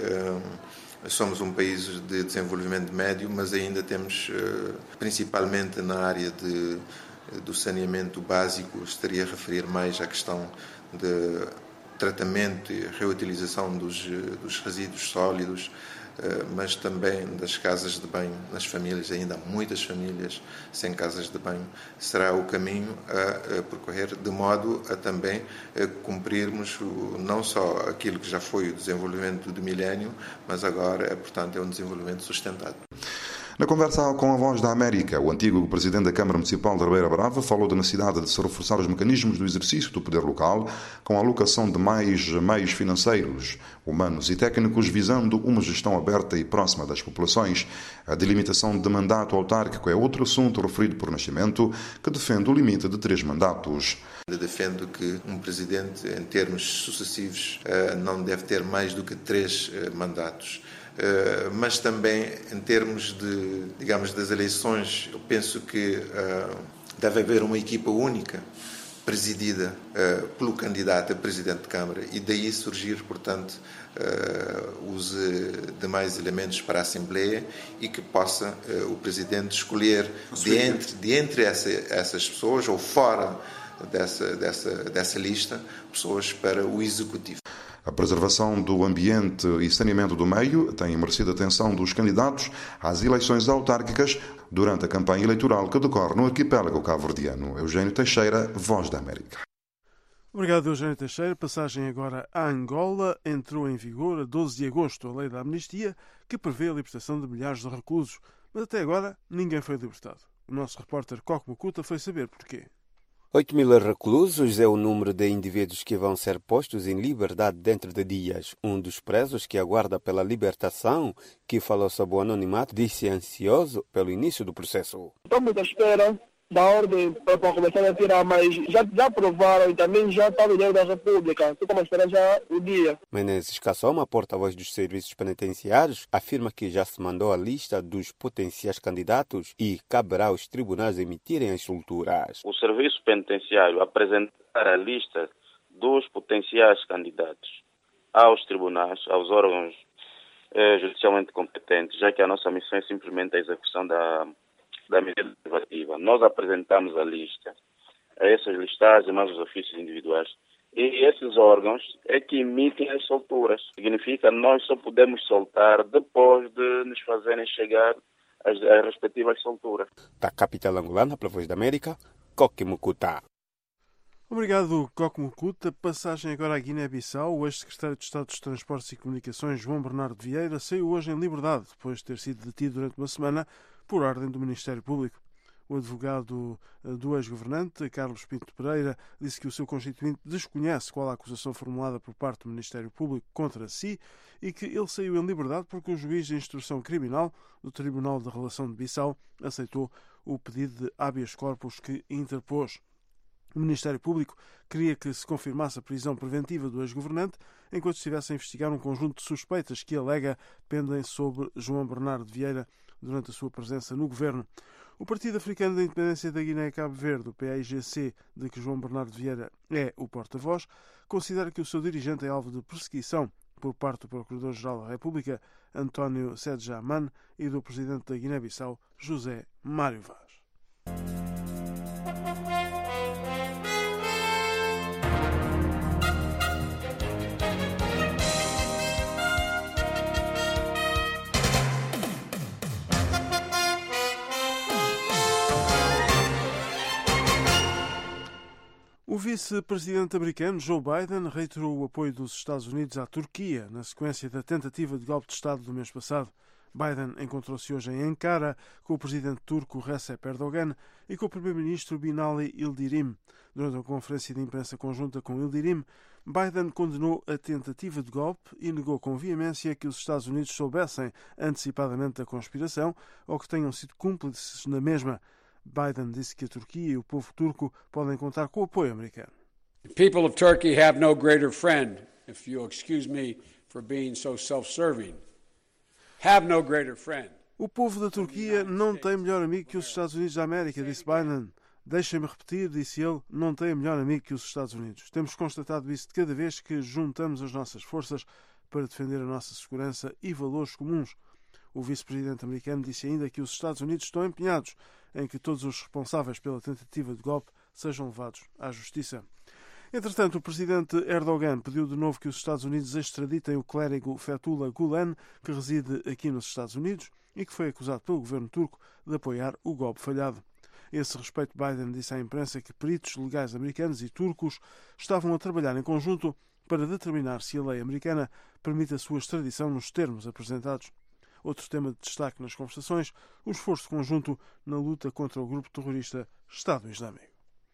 um, somos um país de desenvolvimento médio, mas ainda temos, principalmente na área de, do saneamento básico, estaria a referir mais à questão de tratamento e reutilização dos, dos resíduos sólidos, mas também das casas de banho nas famílias. Ainda há muitas famílias sem casas de banho. Será o caminho a percorrer, de modo a também cumprirmos não só aquilo que já foi o desenvolvimento do milénio, mas agora, portanto, é um desenvolvimento sustentado. Na conversa com a Voz da América, o antigo presidente da Câmara Municipal de Ribeira Brava falou da necessidade de se reforçar os mecanismos do exercício do poder local com a alocação de mais meios financeiros, humanos e técnicos, visando uma gestão aberta e próxima das populações. A delimitação de mandato autárquico é outro assunto referido por Nascimento, que defende o limite de três mandatos. Eu defendo que um presidente, em termos sucessivos, não deve ter mais do que três mandatos. Uh, mas também em termos de, digamos, das eleições, eu penso que uh, deve haver uma equipa única presidida uh, pelo candidato a presidente de Câmara e daí surgir, portanto, uh, os uh, demais elementos para a Assembleia e que possa uh, o presidente escolher de entre, de entre essa, essas pessoas ou fora dessa, dessa, dessa lista, pessoas para o Executivo. A preservação do ambiente e saneamento do meio tem merecido a atenção dos candidatos às eleições autárquicas durante a campanha eleitoral que decorre no arquipélago cabo-verdiano. Eugénio Teixeira, Voz da América. Obrigado, Eugénio Teixeira. Passagem agora à Angola. Entrou em vigor a doze de agosto a lei da amnistia, que prevê a libertação de milhares de reclusos, mas até agora ninguém foi libertado. O nosso repórter Coco Mucuta foi saber porquê. oito mil reclusos é o número de indivíduos que vão ser postos em liberdade dentro de dias. Um dos presos que aguarda pela libertação, que falou sob o anonimato, disse ansioso pelo início do processo. Estamos à espera da ordem para começar a tirar, mas já, já aprovaram e também já está no Diário da República. Estamos a esperar já o dia. Menezes Cassoma, porta-voz dos serviços penitenciários, afirma que já se mandou a lista dos potenciais candidatos e caberá aos tribunais emitirem as solturas. O serviço penitenciário apresentar a lista dos potenciais candidatos aos tribunais, aos órgãos eh, judicialmente competentes, já que a nossa missão é simplesmente a execução da da medida legislativa. Nós apresentamos a lista, a essas listagens, mais os ofícios individuais, e esses órgãos é que emitem as solturas. Significa que nós só podemos soltar depois de nos fazerem chegar as, as respectivas solturas. Da capital angolana, pela Voz da América, Coque Mucuta. Obrigado, Coque Mucuta. Passagem agora à Guiné-Bissau. O ex-secretário de Estado dos Transportes e Comunicações, João Bernardo Vieira, saiu hoje em liberdade, depois de ter sido detido durante uma semana por ordem do Ministério Público. O advogado do ex-governante, Carlos Pinto Pereira, disse que o seu constituinte desconhece qual a acusação formulada por parte do Ministério Público contra si e que ele saiu em liberdade porque o juiz de instrução criminal do Tribunal da Relação de Bissau aceitou o pedido de habeas corpus que interpôs. O Ministério Público queria que se confirmasse a prisão preventiva do ex-governante enquanto estivesse a investigar um conjunto de suspeitas que alega pendem sobre João Bernardo Vieira durante a sua presença no governo. O Partido Africano da Independência da Guiné-Cabo Verde, o P A I G C, de que João Bernardo Vieira é o porta-voz, considera que o seu dirigente é alvo de perseguição por parte do Procurador-Geral da República, António Sedjaman, e do Presidente da Guiné-Bissau, José Mário Vaz. O vice-presidente americano Joe Biden reiterou o apoio dos Estados Unidos à Turquia na sequência da tentativa de golpe de Estado do mês passado. Biden encontrou-se hoje em Ankara com o presidente turco Recep Erdogan e com o primeiro-ministro Binali Yildirim. Durante uma conferência de imprensa conjunta com Yildirim, Biden condenou a tentativa de golpe e negou com veemência que os Estados Unidos soubessem antecipadamente da conspiração ou que tenham sido cúmplices na mesma. Biden disse que a Turquia e o povo turco podem contar com o apoio americano. The people of Turkey have no greater friend, if you'll excuse me for being so self-serving. Have no greater friend. O povo da Turquia não tem melhor amigo que os Estados Unidos da América, disse Biden. Deixem-me repetir, disse ele, não tem melhor amigo que os Estados Unidos. Temos constatado isso de cada vez que juntamos as nossas forças para defender a nossa segurança e valores comuns. O vice-presidente americano disse ainda que os Estados Unidos estão empenhados em que todos os responsáveis pela tentativa de golpe sejam levados à justiça. Entretanto, o presidente Erdogan pediu de novo que os Estados Unidos extraditem o clérigo Fethullah Gulen, que reside aqui nos Estados Unidos e que foi acusado pelo governo turco de apoiar o golpe falhado. A esse respeito, Biden disse à imprensa que peritos legais americanos e turcos estavam a trabalhar em conjunto para determinar se a lei americana permite a sua extradição nos termos apresentados. Outro tema de destaque nas conversações, o esforço conjunto na luta contra o grupo terrorista Estado Islâmico.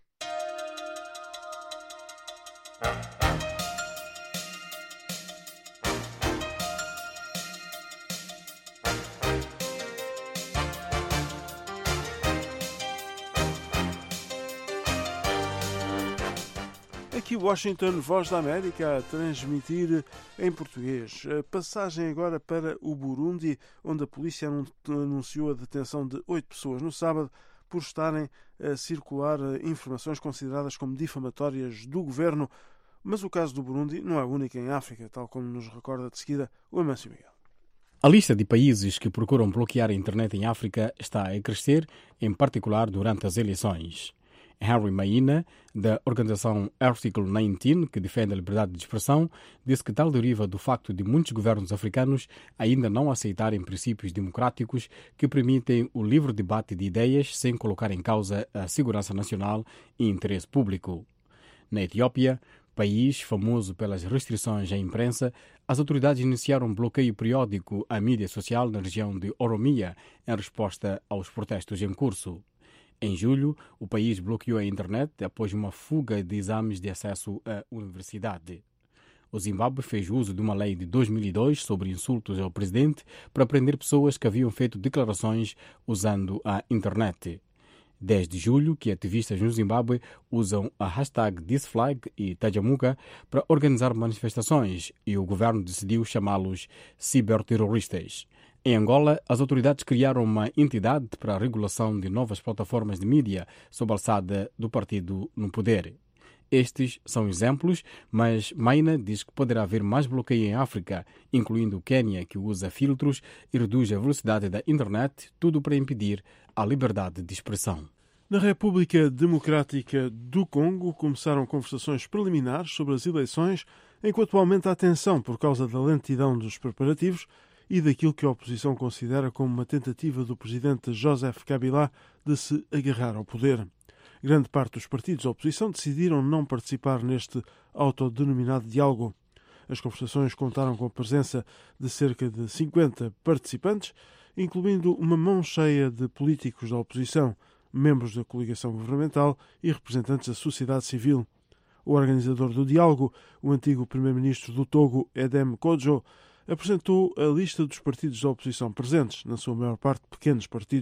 Aqui Washington, Voz da América, a transmitir em português. A passagem agora para o Burundi, onde a polícia anunciou a detenção de oito pessoas no sábado por estarem a circular informações consideradas como difamatórias do governo. Mas o caso do Burundi não é único em África, tal como nos recorda de seguida o Amâncio Miguel. A lista de países que procuram bloquear a internet em África está a crescer, em particular durante as eleições. Henry Maina, da organização Article dezenove, que defende a liberdade de expressão, disse que tal deriva do facto de muitos governos africanos ainda não aceitarem princípios democráticos que permitem o livre debate de ideias sem colocar em causa a segurança nacional e interesse público. Na Etiópia, país famoso pelas restrições à imprensa, as autoridades iniciaram um bloqueio periódico à mídia social na região de Oromia em resposta aos protestos em curso. Em julho, o país bloqueou a internet após uma fuga de exames de acesso à universidade. O Zimbábue fez uso de uma lei de dois mil e dois sobre insultos ao presidente para prender pessoas que haviam feito declarações usando a internet. Desde julho, que ativistas no Zimbábue usam a hashtag ThisFlag e Tajamuka para organizar manifestações e o governo decidiu chamá-los ciberterroristas. Em Angola, as autoridades criaram uma entidade para a regulação de novas plataformas de mídia sob a alçada do partido no poder. Estes são exemplos, mas Maina diz que poderá haver mais bloqueio em África, incluindo o Quênia, que usa filtros e reduz a velocidade da internet, tudo para impedir a liberdade de expressão. Na República Democrática do Congo, começaram conversações preliminares sobre as eleições, enquanto aumenta a tensão por causa da lentidão dos preparativos e daquilo que a oposição considera como uma tentativa do presidente Joseph Kabila de se agarrar ao poder. Grande parte dos partidos da oposição decidiram não participar neste autodenominado diálogo. As conversações contaram com a presença de cerca de cinquenta participantes, incluindo uma mão cheia de políticos da oposição, membros da coligação governamental e representantes da sociedade civil. O organizador do diálogo, o antigo primeiro-ministro do Togo, Edem Kodjo, apresentou a lista dos partidos da oposição presentes, na sua maior parte pequenos partidos.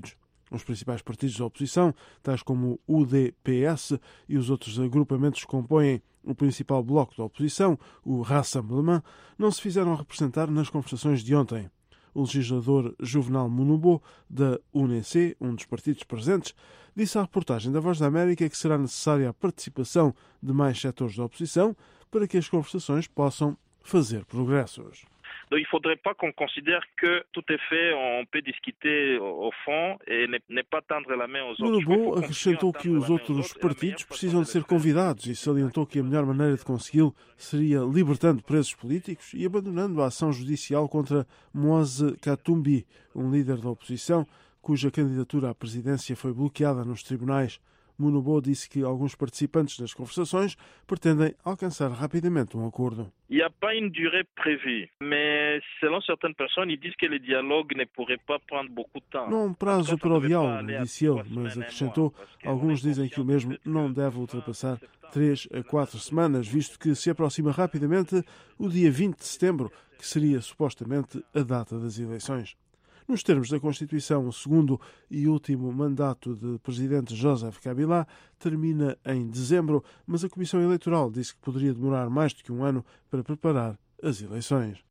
Os principais partidos da oposição, tais como o U D P S e os outros agrupamentos que compõem o principal bloco da oposição, o Rassemblement, não se fizeram representar nas conversações de ontem. O legislador Juvenal Munubo, da U N C, um dos partidos presentes, disse à reportagem da Voz da América que será necessária a participação de mais setores da oposição para que as conversações possam fazer progressos. Donc il ne faudrait pas qu'on considère que tout est fait, on peut discuter au fond et ne pas tendre la main aux autres. Munubo acrescentou que os outros partidos precisam de ser convidados e salientou que a melhor maneira de consegui-lo seria libertando presos políticos e abandonando a ação judicial contra Moise Katumbi, um líder da oposição, cuja candidatura à presidência foi bloqueada nos tribunais. Munubo disse que alguns participantes das conversações pretendem alcançar rapidamente um acordo. Il n'y a pas une durée prévue, mais selon certaines personnes, ils disent que le dialogue ne pourrait pas prendre beaucoup de temps. Não há um prazo para o diálogo, disse ele, mas acrescentou, alguns dizem que o mesmo não deve ultrapassar três a quatro semanas, visto que se aproxima rapidamente o dia vinte de setembro, que seria supostamente a data das eleições. Nos termos da Constituição, o segundo e último mandato de presidente Joseph Kabila termina em dezembro, mas a Comissão Eleitoral disse que poderia demorar mais do que um ano para preparar as eleições.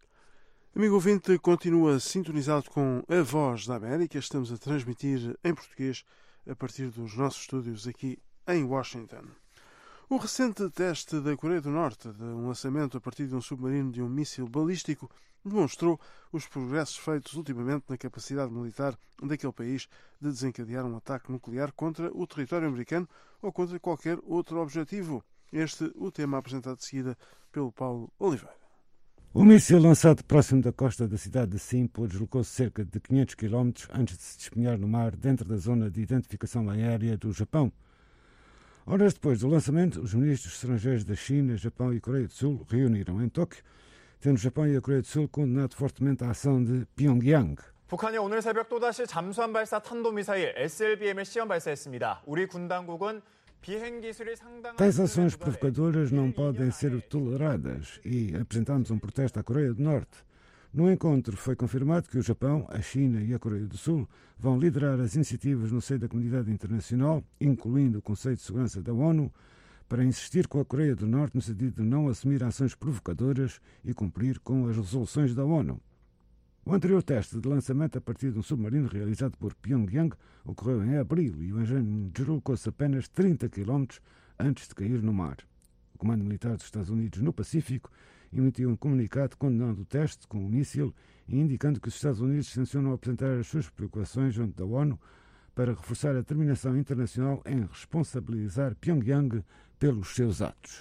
Amigo ouvinte, continua sintonizado com a Voz da América. Estamos a transmitir em português a partir dos nossos estúdios aqui em Washington. O recente teste da Coreia do Norte de um lançamento a partir de um submarino de um míssil balístico demonstrou os progressos feitos ultimamente na capacidade militar daquele país de desencadear um ataque nuclear contra o território americano ou contra qualquer outro objetivo. Este o tema apresentado de seguida pelo Paulo Oliveira. O míssil lançado próximo da costa da cidade de Sinpo deslocou-se cerca de quinhentos quilómetros antes de se despenhar no mar dentro da zona de identificação aérea do Japão. Horas depois do lançamento, os ministros estrangeiros da China, Japão e Coreia do Sul reuniram em Tóquio, tendo o Japão e a Coreia do Sul condenado fortemente a ação de Pyongyang. 북한이 오늘 새벽 또다시 잠수함 발사 탄도미사일 에스엘비엠을 시험 발사했습니다. 우리 군 당국은 비행 기술이 상당한 Tais ações provocadoras não podem ser toleradas e apresentamos um protesto à Coreia do Norte. No encontro foi confirmado que o Japão, a China e a Coreia do Sul vão liderar as iniciativas no seio da comunidade internacional, incluindo o Conselho de Segurança da ONU, para insistir com a Coreia do Norte no sentido de não assumir ações provocadoras e cumprir com as resoluções da ONU. O anterior teste de lançamento a partir de um submarino realizado por Pyongyang ocorreu em abril e o engenho deslocou-se apenas trinta quilómetros antes de cair no mar. O Comando Militar dos Estados Unidos no Pacífico emitiu um comunicado condenando o teste com o míssil e indicando que os Estados Unidos tencionam apresentar as suas preocupações junto da ONU para reforçar a determinação internacional em responsabilizar Pyongyang pelos seus atos.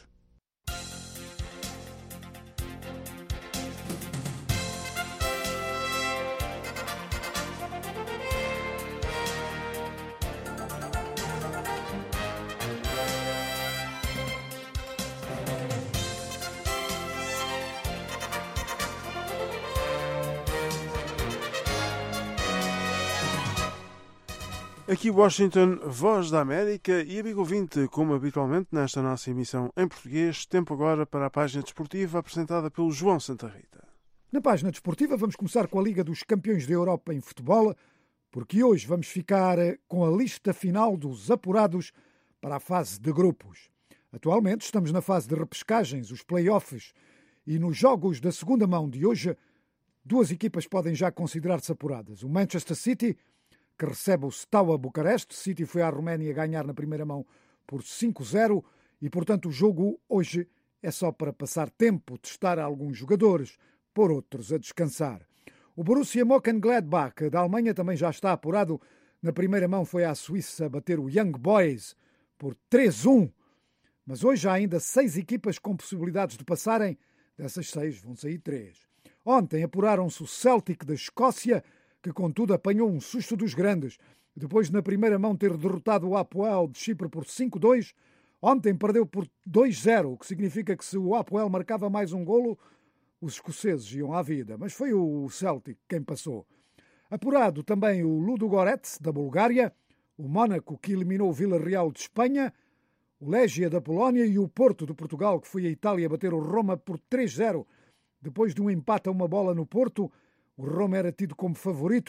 Aqui Washington, Voz da América e amigo ouvinte, como habitualmente nesta nossa emissão em português, tempo agora para a página desportiva apresentada pelo João Santa Rita. Na página desportiva vamos começar com a Liga dos Campeões da Europa em futebol, porque hoje vamos ficar com a lista final dos apurados para a fase de grupos. Atualmente estamos na fase de repescagens, os play-offs, e nos jogos da segunda mão de hoje, duas equipas podem já considerar-se apuradas. O Manchester City, que recebe o Steaua Bucareste. O City foi à Roménia ganhar na primeira mão por cinco a zero e, portanto, o jogo hoje é só para passar tempo, testar alguns jogadores, pôr outros a descansar. O Borussia Mönchengladbach da Alemanha também já está apurado. Na primeira mão foi à Suíça bater o Young Boys por três a um. Mas hoje há ainda seis equipas com possibilidades de passarem. Dessas seis vão sair três. Ontem apuraram-se o Celtic da Escócia, que contudo apanhou um susto dos grandes. Depois de na primeira mão ter derrotado o Apoel de Chipre por cinco a dois, ontem perdeu por dois a zero, o que significa que se o Apoel marcava mais um golo, os escoceses iam à vida. Mas foi o Celtic quem passou. Apurado também o Ludogorets da Bulgária, o Mónaco que eliminou o Villarreal de Espanha, o Legia da Polónia e o Porto de Portugal, que foi a Itália bater o Roma por três a zero. Depois de um empate a uma bola no Porto, o Roma era tido como favorito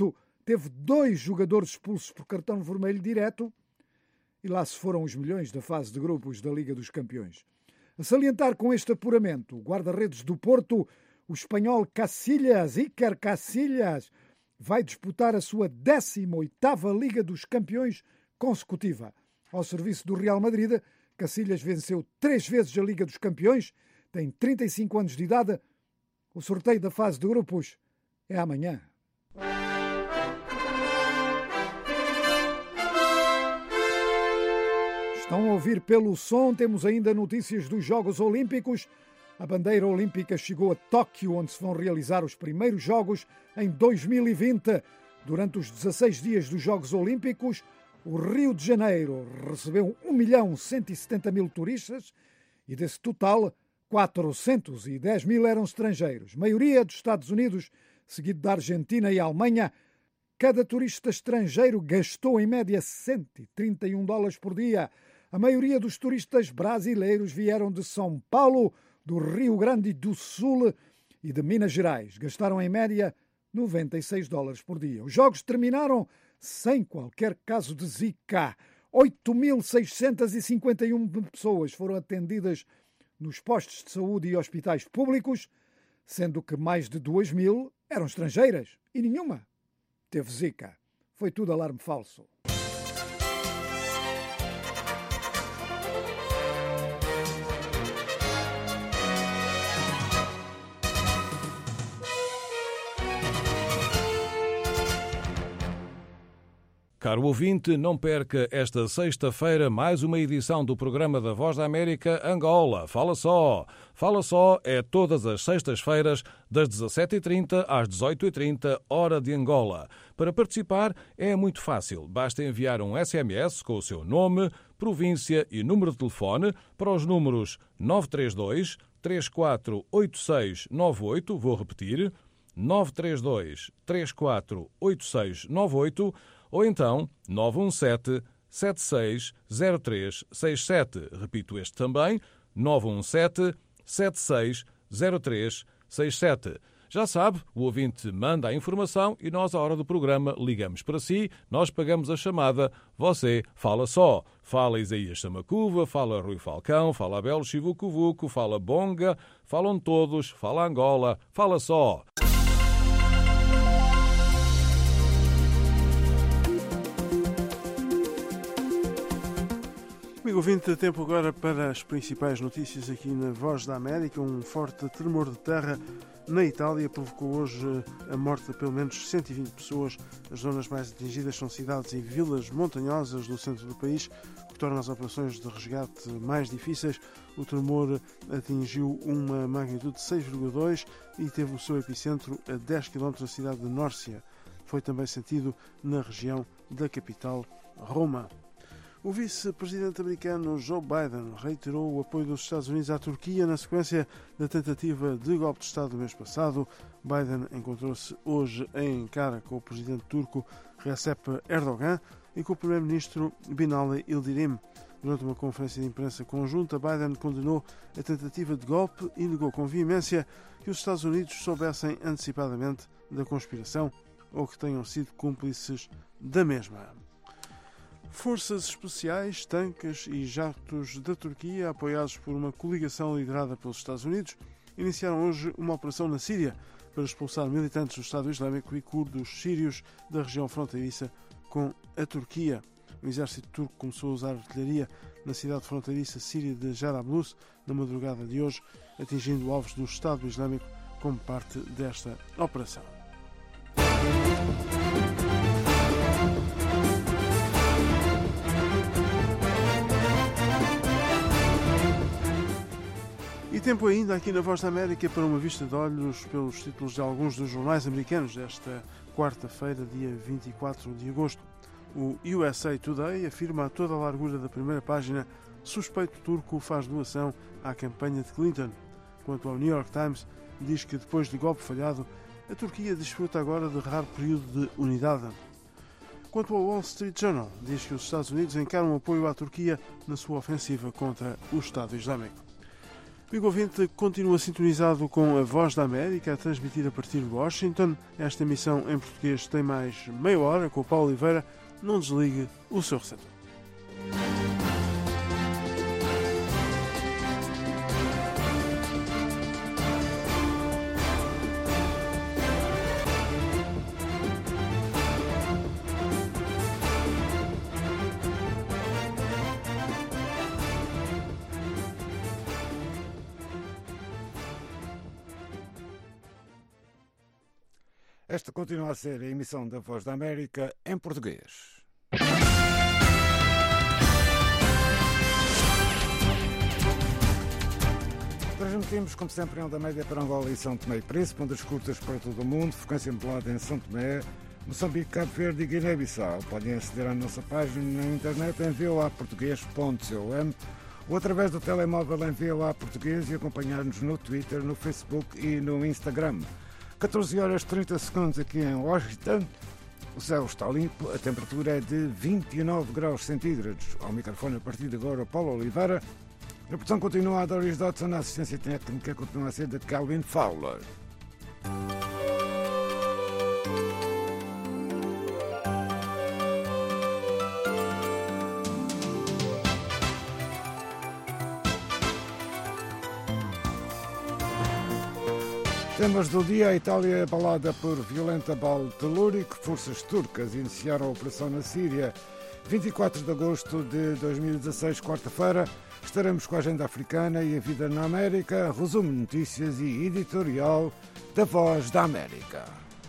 teve dois jogadores expulsos por cartão vermelho direto e lá se foram os milhões da fase de grupos da Liga dos Campeões. A salientar com este apuramento, o guarda-redes do Porto, o espanhol Casillas, Iker Casillas, vai disputar a sua décima oitava Liga dos Campeões consecutiva. Ao serviço do Real Madrid, Casillas venceu três vezes a Liga dos Campeões, tem trinta e cinco anos de idade. O sorteio da fase de grupos é amanhã. Estão a ouvir pelo som, temos ainda notícias dos Jogos Olímpicos. A bandeira olímpica chegou a Tóquio, onde se vão realizar os primeiros Jogos em dois mil e vinte. Durante os dezasseis dias dos Jogos Olímpicos, o Rio de Janeiro recebeu um milhão cento e setenta mil turistas e desse total, quatrocentos e dez mil eram estrangeiros. Maioria dos Estados Unidos, seguido da Argentina e Alemanha. Cada turista estrangeiro gastou em média cento e trinta e um dólares por dia. A maioria dos turistas brasileiros vieram de São Paulo, do Rio Grande do Sul e de Minas Gerais. Gastaram em média noventa e seis dólares por dia. Os jogos terminaram sem qualquer caso de Zika. oito mil seiscentas e cinquenta e uma pessoas foram atendidas nos postos de saúde e hospitais públicos, sendo que mais de duas mil eram estrangeiras e nenhuma teve Zika. Foi tudo alarme falso. Caro ouvinte, não perca esta sexta-feira mais uma edição do programa da Voz da América Angola. Fala só! Fala só é todas as sextas-feiras, das dezassete e trinta às dezoito e trinta, hora de Angola. Para participar é muito fácil. Basta enviar um S M S com o seu nome, província e número de telefone para os números nove três dois, três quatro oito seis nove oito, vou repetir, nove três dois, três quatro oito seis nove oito, ou então nove um sete, sete seis zero três seis sete. Repito este também, nove um sete, sete seis zero três seis sete. Já sabe, o ouvinte manda a informação e nós, à hora do programa, ligamos para si, nós pagamos a chamada, você fala só. Fala Isaías Samacuva, fala Rui Falcão, fala Abel Chivucuvuco, fala Bonga, falam todos, fala Angola, fala só. Amigo ouvinte, tempo agora para as principais notícias aqui na Voz da América. Um forte tremor de terra na Itália provocou hoje a morte de pelo menos cento e vinte pessoas. As zonas mais atingidas são cidades e vilas montanhosas do centro do país, o que torna as operações de resgate mais difíceis. O tremor atingiu uma magnitude de seis vírgula dois e teve o seu epicentro a dez quilómetros da cidade de Nórcia. Foi também sentido na região da capital, Roma. O vice-presidente americano Joe Biden reiterou o apoio dos Estados Unidos à Turquia na sequência da tentativa de golpe de Estado do mês passado. Biden encontrou-se hoje em Ankara com o presidente turco Recep Erdogan e com o primeiro-ministro Binali Yildirim. Durante uma conferência de imprensa conjunta, Biden condenou a tentativa de golpe e negou com veemência que os Estados Unidos soubessem antecipadamente da conspiração ou que tenham sido cúmplices da mesma. Forças especiais, tanques e jatos da Turquia, apoiados por uma coligação liderada pelos Estados Unidos, iniciaram hoje uma operação na Síria para expulsar militantes do Estado Islâmico e curdos sírios da região fronteiriça com a Turquia. O exército turco começou a usar artilharia na cidade fronteiriça síria de Jarablus na madrugada de hoje, atingindo alvos do Estado Islâmico como parte desta operação. E tempo ainda aqui na Voz da América para uma vista de olhos pelos títulos de alguns dos jornais americanos desta quarta-feira, dia vinte e quatro de agosto. O U S A Today afirma a toda a largura da primeira página: suspeito turco faz doação à campanha de Clinton. Quanto ao New York Times, diz que depois de golpe falhado, a Turquia desfruta agora de raro período de unidade. Quanto ao Wall Street Journal, diz que os Estados Unidos encaram apoio à Turquia na sua ofensiva contra o Estado Islâmico. O ouvinte continua sintonizado com a Voz da América, a transmitir a partir de Washington. Esta emissão em português tem mais meia hora com o Paulo Oliveira. Não desligue o seu receptor. Esta continua a ser a emissão da Voz da América em português. Transmitimos, como sempre, em onda média para Angola e São Tomé e Príncipe, ondas curtas para todo o mundo, frequência modulada em São Tomé, Moçambique, Cabo Verde e Guiné-Bissau. Podem aceder à nossa página na internet em v o a português ponto com ou através do telemóvel em V O A Português e acompanhar-nos no Twitter, no Facebook e no Instagram. catorze horas e trinta segundos aqui em Washington. O céu está limpo, a temperatura é de vinte e nove graus centígrados. Ao microfone, a partir de agora, Paulo Oliveira. A produção continua a Doris Dodson, a assistência técnica continua a ser de Calvin Fowler. Temas do dia: a Itália é abalada por violento abalo telúrico. Forças turcas iniciaram a operação na Síria. vinte e quatro de agosto de dois mil e dezasseis, quarta-feira, estaremos com a agenda africana e a vida na América, resumo de notícias e editorial da Voz da América.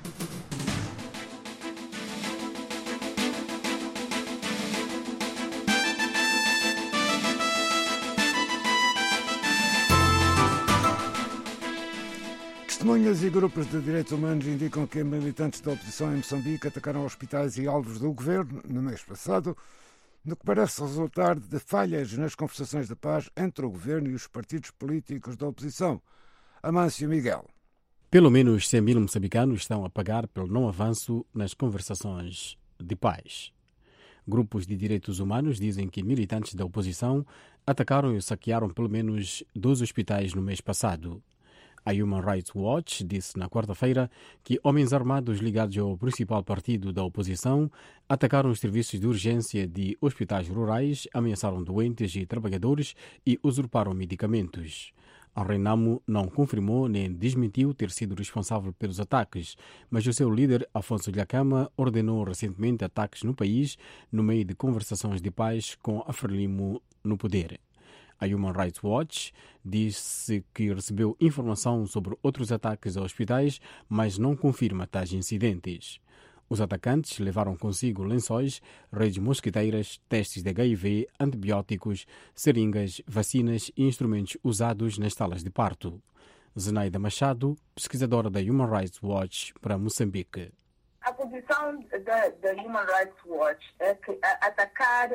Testemunhas e grupos de direitos humanos indicam que militantes da oposição em Moçambique atacaram hospitais e alvos do governo no mês passado, no que parece resultar de falhas nas conversações de paz entre o governo e os partidos políticos da oposição. Amâncio Miguel. Pelo menos cem mil moçambicanos estão a pagar pelo não avanço nas conversações de paz. Grupos de direitos humanos dizem que militantes da oposição atacaram e saquearam pelo menos doze hospitais no mês passado. A Human Rights Watch disse na quarta-feira que homens armados ligados ao principal partido da oposição atacaram os serviços de urgência de hospitais rurais, ameaçaram doentes e trabalhadores e usurparam medicamentos. A Renamo não confirmou nem desmentiu ter sido responsável pelos ataques, mas o seu líder, Afonso Dhlakama, ordenou recentemente ataques no país no meio de conversações de paz com a Frelimo no poder. A Human Rights Watch disse que recebeu informação sobre outros ataques a hospitais, mas não confirma tais incidentes. Os atacantes levaram consigo lençóis, redes mosquiteiras, testes de H I V, antibióticos, seringas, vacinas e instrumentos usados nas salas de parto. Zenaida Machado, pesquisadora da Human Rights Watch para Moçambique. A posição da, da Human Rights Watch é que atacar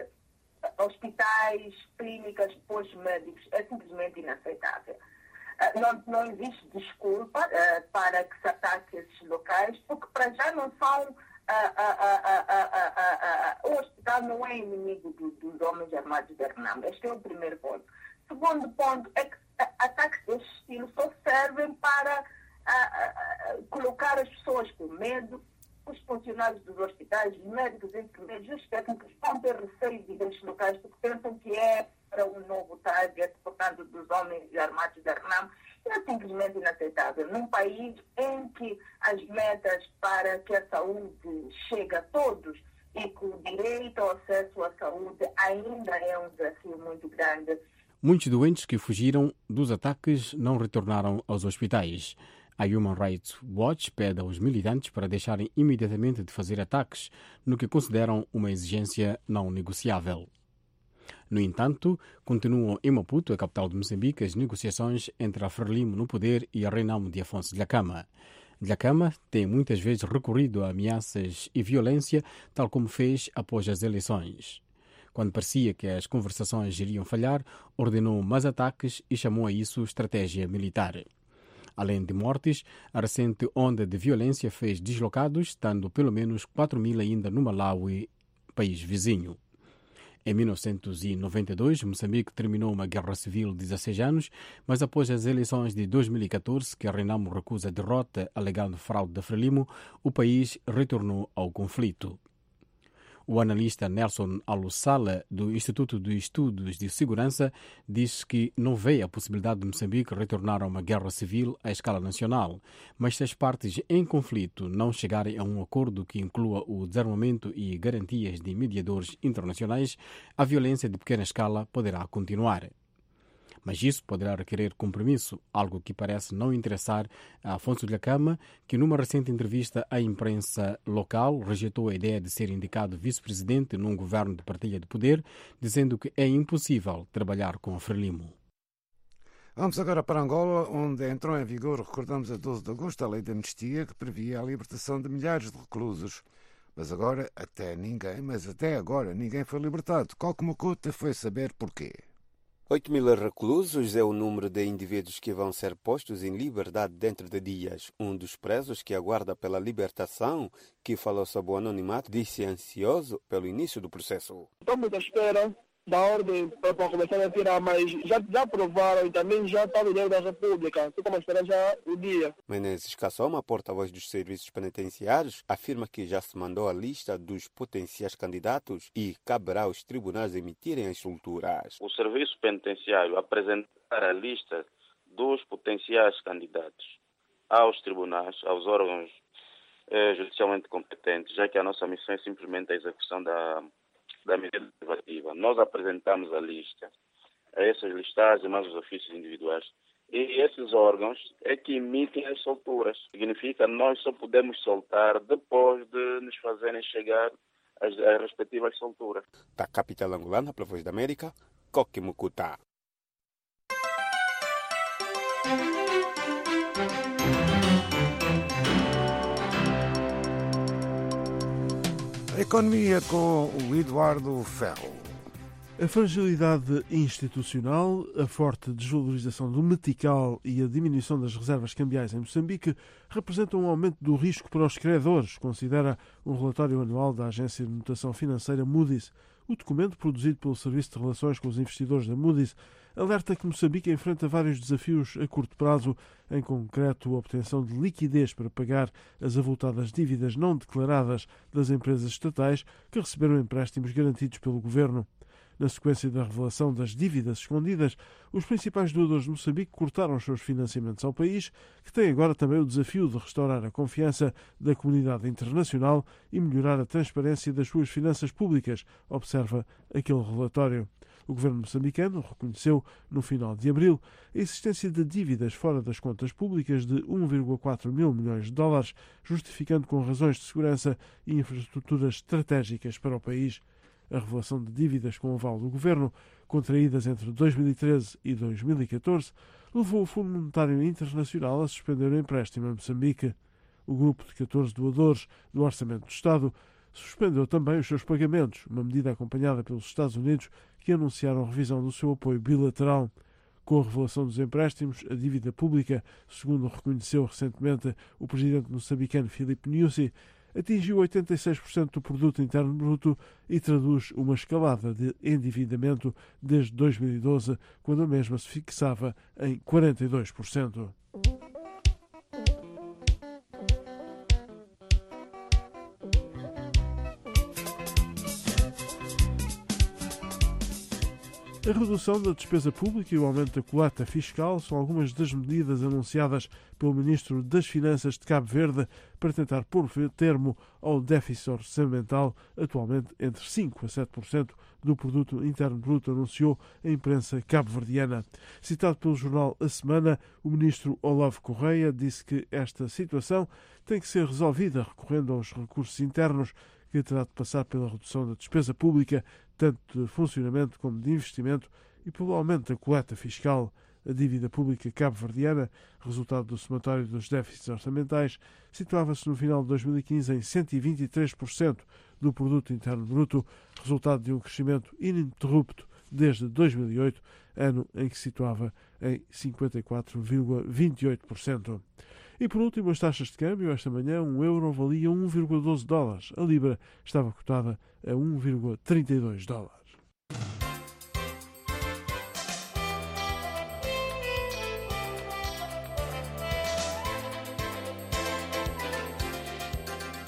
hospitais, clínicas, postos médicos é simplesmente inaceitável. Uh, não, não existe desculpa uh, para que se ataque esses locais, porque para já não são... Uh, uh, uh, uh, uh, uh, uh, o hospital não é inimigo do, dos homens armados da Renamo. Este é o primeiro ponto. Segundo ponto é que uh, ataques desse estilo só servem para uh, uh, uh, colocar as pessoas com medo. Os funcionários dos hospitais, os médicos, enfermeiros, os técnicos vão ter receio de ir a locais porque pensam que é para um novo target, portanto, dos homens armados da Renamo. É simplesmente inaceitável. Num país em que as metas para que a saúde chegue a todos e que o direito ao acesso à saúde ainda é um desafio muito grande. Muitos doentes que fugiram dos ataques não retornaram aos hospitais. A Human Rights Watch pede aos militantes para deixarem imediatamente de fazer ataques, no que consideram uma exigência não negociável. No entanto, continuam em Maputo, a capital de Moçambique, as negociações entre a Frelimo no poder e a Renamo de Afonso Dhlakama. Dhlakama tem muitas vezes recorrido a ameaças e violência, tal como fez após as eleições. Quando parecia que as conversações iriam falhar, ordenou mais ataques e chamou a isso estratégia militar. Além de mortes, a recente onda de violência fez deslocados, estando pelo menos quatro mil ainda no Malawi, país vizinho. Em mil novecentos e noventa e dois, Moçambique terminou uma guerra civil de dezesseis anos, mas após as eleições de dois mil e catorze, que a Renamo recusa a derrota alegando fraude da Frelimo, o país retornou ao conflito. O analista Nelson Alussala, do Instituto de Estudos de Segurança, diz que não vê a possibilidade de Moçambique retornar a uma guerra civil à escala nacional, mas se as partes em conflito não chegarem a um acordo que inclua o desarmamento e garantias de mediadores internacionais, a violência de pequena escala poderá continuar. Mas isso poderá requerer compromisso, algo que parece não interessar a Afonso Dhlakama, que numa recente entrevista à imprensa local rejeitou a ideia de ser indicado vice-presidente num governo de partilha de poder, dizendo que é impossível trabalhar com a Frelimo. Vamos agora para Angola, onde entrou em vigor, recordamos, a doze de agosto, a lei de amnistia que previa a libertação de milhares de reclusos. Mas agora, até ninguém, mas até agora, ninguém foi libertado. Calcumucuta foi saber porquê. oito mil reclusos é o número de indivíduos que vão ser postos em liberdade dentro de dias. Um dos presos que aguarda pela libertação, que falou sob o anonimato, disse ansioso pelo início do processo. Estamos à espera da ordem para começar a tirar, mas já, já aprovaram e também já está o dinheiro da República. Estamos a esperar já o dia. Menezes Cassoma, porta-voz dos serviços penitenciários, afirma que já se mandou a lista dos potenciais candidatos e caberá aos tribunais emitirem as solturas. O serviço penitenciário apresentar a lista dos potenciais candidatos aos tribunais, aos órgãos eh, judicialmente competentes, já que a nossa missão é simplesmente a execução da da medida privativa. Nós apresentamos a lista, a essas listagens, mais os ofícios individuais, e esses órgãos é que emitem as solturas. Significa que nós só podemos soltar depois de nos fazerem chegar as, as respectivas solturas. Da capital angolana, pela Voz da América, Coque Mucuta. A economia com o Eduardo Ferro. A fragilidade institucional, a forte desvalorização do metical e a diminuição das reservas cambiais em Moçambique representam um aumento do risco para os credores, considera um relatório anual da agência de notação financeira Moody's. O documento, produzido pelo Serviço de Relações com os Investidores da Moody's, alerta que Moçambique enfrenta vários desafios a curto prazo, em concreto a obtenção de liquidez para pagar as avultadas dívidas não declaradas das empresas estatais que receberam empréstimos garantidos pelo governo. Na sequência da revelação das dívidas escondidas, os principais doadores de Moçambique cortaram os seus financiamentos ao país, que tem agora também o desafio de restaurar a confiança da comunidade internacional e melhorar a transparência das suas finanças públicas, observa aquele relatório. O governo moçambicano reconheceu, no final de abril, a existência de dívidas fora das contas públicas de um vírgula quatro mil milhões de dólares, justificando com razões de segurança e infraestruturas estratégicas para o país. A revelação de dívidas com aval do governo, contraídas entre dois mil e treze e dois mil e catorze, levou o Fundo Monetário Internacional a suspender o empréstimo a Moçambique. O grupo de catorze doadores do Orçamento do Estado suspendeu também os seus pagamentos, uma medida acompanhada pelos Estados Unidos, que anunciaram a revisão do seu apoio bilateral. Com a revelação dos empréstimos, a dívida pública, segundo reconheceu recentemente o presidente moçambicano Filipe Nyusi, atingiu oitenta e seis por cento do produto interno bruto e traduz uma escalada de endividamento desde dois mil e doze, quando a mesma se fixava em quarenta e dois por cento. A redução da despesa pública e o aumento da coleta fiscal são algumas das medidas anunciadas pelo Ministro das Finanças de Cabo Verde para tentar pôr termo ao déficit orçamental, atualmente entre cinco a sete por cento do produto interno bruto, anunciou a imprensa cabo-verdiana. Citado pelo jornal A Semana, o Ministro Olavo Correia disse que esta situação tem que ser resolvida recorrendo aos recursos internos, que terá de passar pela redução da despesa pública, tanto de funcionamento como de investimento, e pelo aumento da coleta fiscal. A dívida pública cabo-verdiana, resultado do somatório dos déficits orçamentais, situava-se no final de dois mil e quinze em cento e vinte e três por cento do produto interno bruto, resultado de um crescimento ininterrupto desde dois mil e oito, ano em que se situava em cinquenta e quatro vírgula vinte e oito por cento. E por último, as taxas de câmbio. Esta manhã, um euro valia um vírgula doze dólares. A libra estava cotada a um vírgula trinta e dois dólares.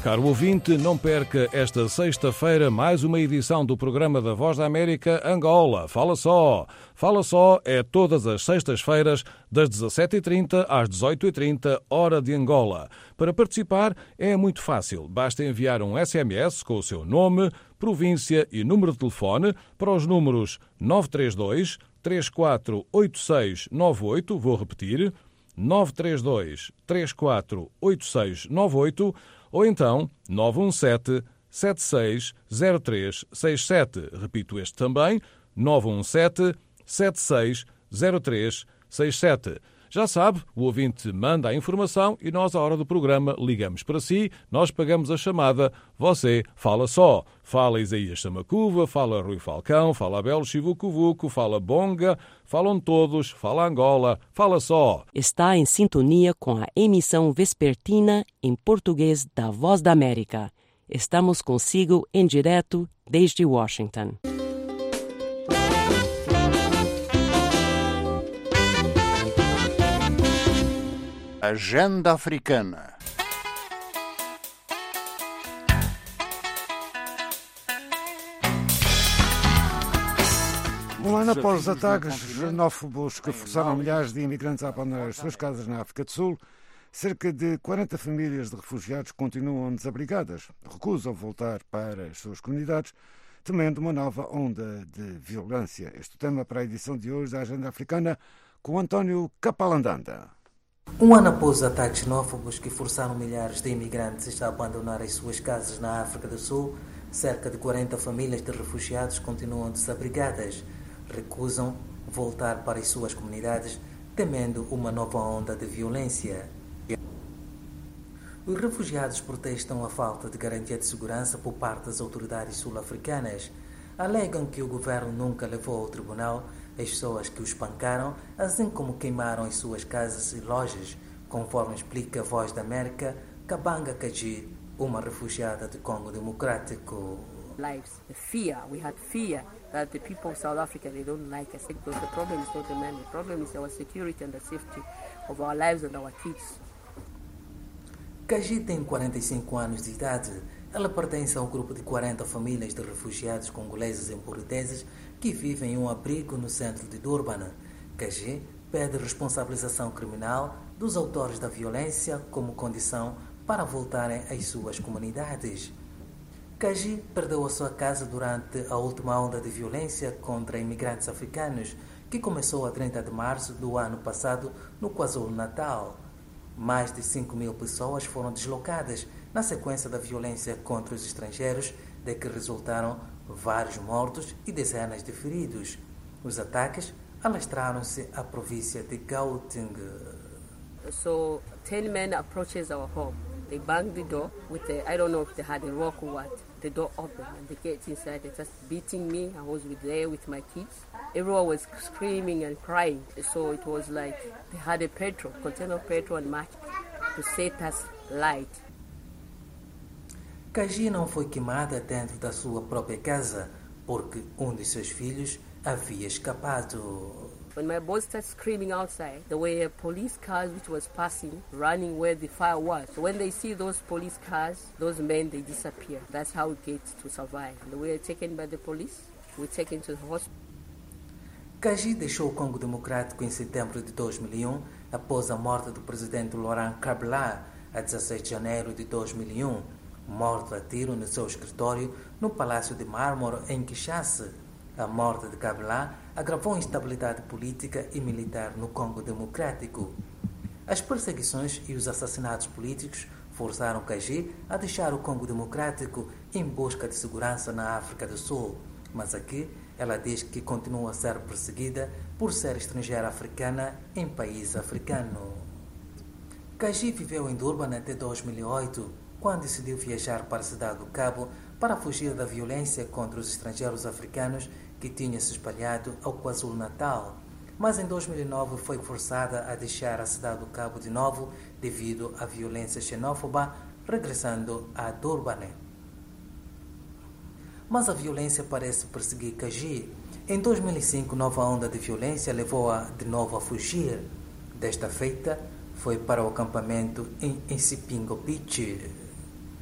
Caro ouvinte, não perca esta sexta-feira mais uma edição do programa da Voz da América Angola. Fala só! Fala só é todas as sextas-feiras, das dezassete e trinta às dezoito e trinta, hora de Angola. Para participar é muito fácil. Basta enviar um S M S com o seu nome, província e número de telefone para os números nove três dois, três quatro oito seis nove oito, vou repetir, nove três dois, três quatro oito seis nove oito, ou então nove um sete, sete seis zero três seis sete. Repito este também, nove um sete, sete seis zero três seis sete. Já sabe, o ouvinte manda a informação e nós, à hora do programa, ligamos para si, nós pagamos a chamada, você fala só. Fala Isaías Samacuva, fala Rui Falcão, fala Abel Chivucovuco, fala Bonga, falam todos, fala Angola, fala só. Está em sintonia com a emissão vespertina em português da Voz da América. Estamos consigo em direto desde Washington. Agenda Africana. Um ano após os ataques xenófobos que forçaram milhares de imigrantes a abandonar as suas casas na África do Sul, cerca de quarenta famílias de refugiados continuam desabrigadas, recusam voltar para as suas comunidades, temendo uma nova onda de violência. Este é o tema para a edição de hoje da Agenda Africana, com António Capalandanda. Um ano após os ataques xenófobos que forçaram milhares de imigrantes a abandonar as suas casas na África do Sul, cerca de quarenta famílias de refugiados continuam desabrigadas, recusam voltar para as suas comunidades, temendo uma nova onda de violência. Os refugiados protestam a falta de garantia de segurança por parte das autoridades sul-africanas. Alegam que o governo nunca levou ao tribunal as pessoas que os espancaram, assim como queimaram as suas casas e lojas, conforme explica a Voz da América, Kabanga Kaji, uma refugiada do Congo Democrático. Lives, the fear, we had fear that the people of South Africa, they don't like us, because the problem is not the men, the problem is our security and the safety of our lives and our kids. Kaji tem quarenta e cinco anos de idade. Ela pertence ao grupo de quarenta famílias de refugiados congoleses empobrecidos que vivem em um abrigo no centro de Durban. Kaji pede responsabilização criminal dos autores da violência como condição para voltarem às suas comunidades. Kaji perdeu a sua casa durante a última onda de violência contra imigrantes africanos, que começou a trinta de março do ano passado no KwaZulu-Natal. Mais de cinco mil pessoas foram deslocadas na sequência da violência contra os estrangeiros, de que resultaram vários mortos e dezenas de feridos. Os ataques alastraram-se à província de Gauteng. So, ten men approaches our home. They banged the door with the, I don't know if they had a rock or what. The door opened and they get inside. They just beating me. I was with there with my kids. Everyone was screaming and crying. So it was like they had a petrol, container of petrol and match to set us light. Kaji não foi queimada dentro da sua própria casa, porque um de seus filhos havia escapado. When my boys started screaming outside, there were police cars which was passing, running where the fire was. So when they see those police cars, those men, they disappear. That's how we get to survive. And we were taken by the police. We were taken to the hospital. Kaji deixou o Congo Democrático em setembro de dois mil e um, após a morte do presidente Laurent Kabila, a dezesseis de janeiro de dois mil e um, morto a tiro no seu escritório no Palácio de Mármore, em Kinshasa. A morte de Kabila agravou a instabilidade política e militar no Congo Democrático. As perseguições e os assassinatos políticos forçaram Kaji a deixar o Congo Democrático em busca de segurança na África do Sul. Mas aqui ela diz que continua a ser perseguida por ser estrangeira africana em país africano. Kaji viveu em Durban até dois mil e oito, quando decidiu viajar para a cidade do Cabo para fugir da violência contra os estrangeiros africanos que tinha se espalhado ao KwaZulu-Natal. Mas em dois mil e nove foi forçada a deixar a cidade do Cabo de novo devido à violência xenófoba, regressando a Durban. Mas a violência parece perseguir Kaji. Em dois mil e cinco, nova onda de violência levou-a de novo a fugir. Desta feita, foi para o acampamento em Nsipingo Beach.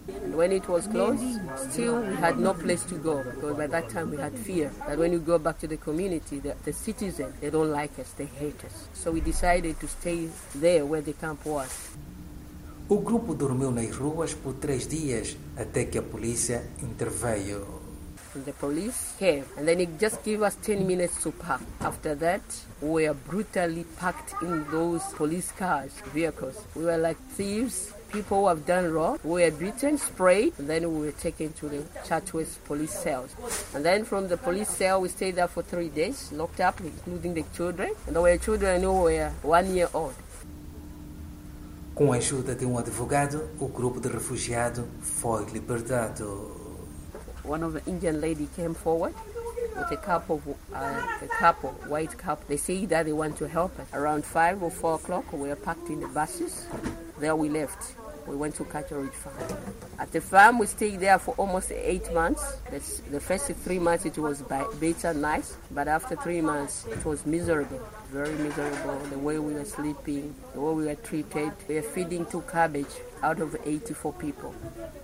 And when it was closed, still we had no place to go because by that time we had fear that when we go back to the community, the, the citizens, they don't like us, they hate us. So we decided to stay there where the camp was. O grupo dormiu nas ruas por três dias até que a polícia interveio. And the police came and then it just gave us ten minutes to park. After that, we were brutally packed in those police cars, vehicles. We were like thieves. People who have done wrong, we were beaten, sprayed, and then we were taken to the Chatsworth police cells. And then from the police cell, we stayed there for three days, locked up, including the children. And there were children who were one year old. Com a ajuda de um advogado, o grupo de refugiados foi libertado. One of the Indian lady came forward with a couple, uh, a couple, white couple. They say that they want to help us. Around five or four o'clock, we were packed in the buses. There we left. We went to Cattle Ridge Farm. At the farm, we stayed there for almost eight months. That's, the first three months, it was better, nice. But after three months, it was miserable, very miserable. The way we were sleeping, the way we were treated. We were feeding two cabbage out of eighty-four people.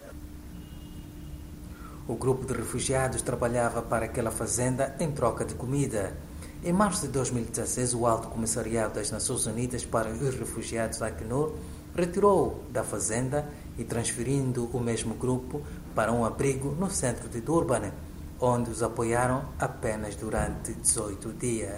O grupo de refugiados trabalhava para aquela fazenda em troca de comida. Em março de dois mil e dezasseis, o Alto Comissariado das Nações Unidas para os Refugiados, Acnur, retirou da fazenda e transferindo o mesmo grupo para um abrigo no centro de Durban, onde os apoiaram apenas durante dezoito dias.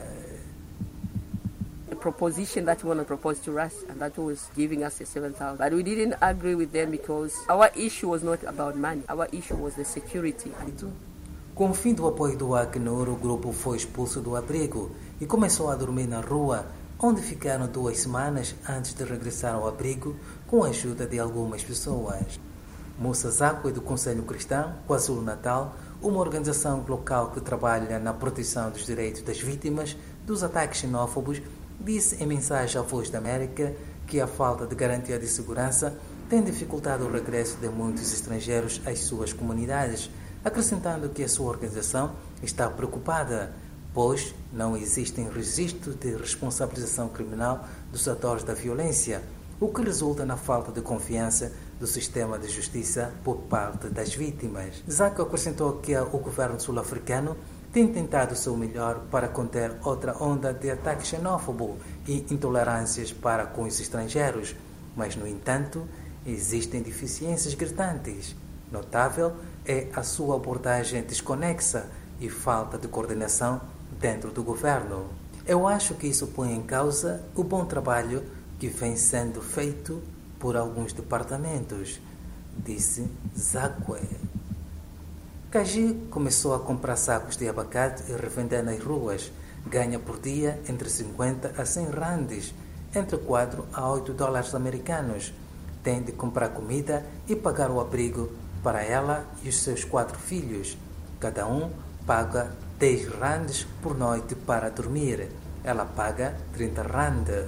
A proposition that one proposed to us, and that was giving us a seven thousand. But we didn't agree with them because our issue was not about money. Our issue was the security. Com o fim do apoio do Acnur, o grupo foi expulso do abrigo e começou a dormir na rua, onde ficaram duas semanas antes de regressar ao abrigo com a ajuda de algumas pessoas. Moussa Zakwe, do Conselho Cristão, KwaZulu-Natal, uma organização local que trabalha na proteção dos direitos das vítimas dos ataques xenófobos, disse em mensagem à Voz da América que a falta de garantia de segurança tem dificultado o regresso de muitos estrangeiros às suas comunidades, acrescentando que a sua organização está preocupada, pois não existem registros de responsabilização criminal dos atores da violência, o que resulta na falta de confiança do sistema de justiça por parte das vítimas. Zaka acrescentou que o governo sul-africano tem tentado o seu melhor para conter outra onda de ataques xenófobos e intolerâncias para com os estrangeiros, mas, no entanto, existem deficiências gritantes. Notável é a sua abordagem desconexa e falta de coordenação dentro do governo. Eu acho que isso põe em causa o bom trabalho que vem sendo feito por alguns departamentos, disse Zakwe. Kaji começou a comprar sacos de abacate e revender nas ruas. Ganha por dia entre cinquenta a cem randes, entre quatro a oito dólares americanos. Tem de comprar comida e pagar o abrigo para ela e os seus quatro filhos. Cada um paga dez randes por noite para dormir. Ela paga trinta randes.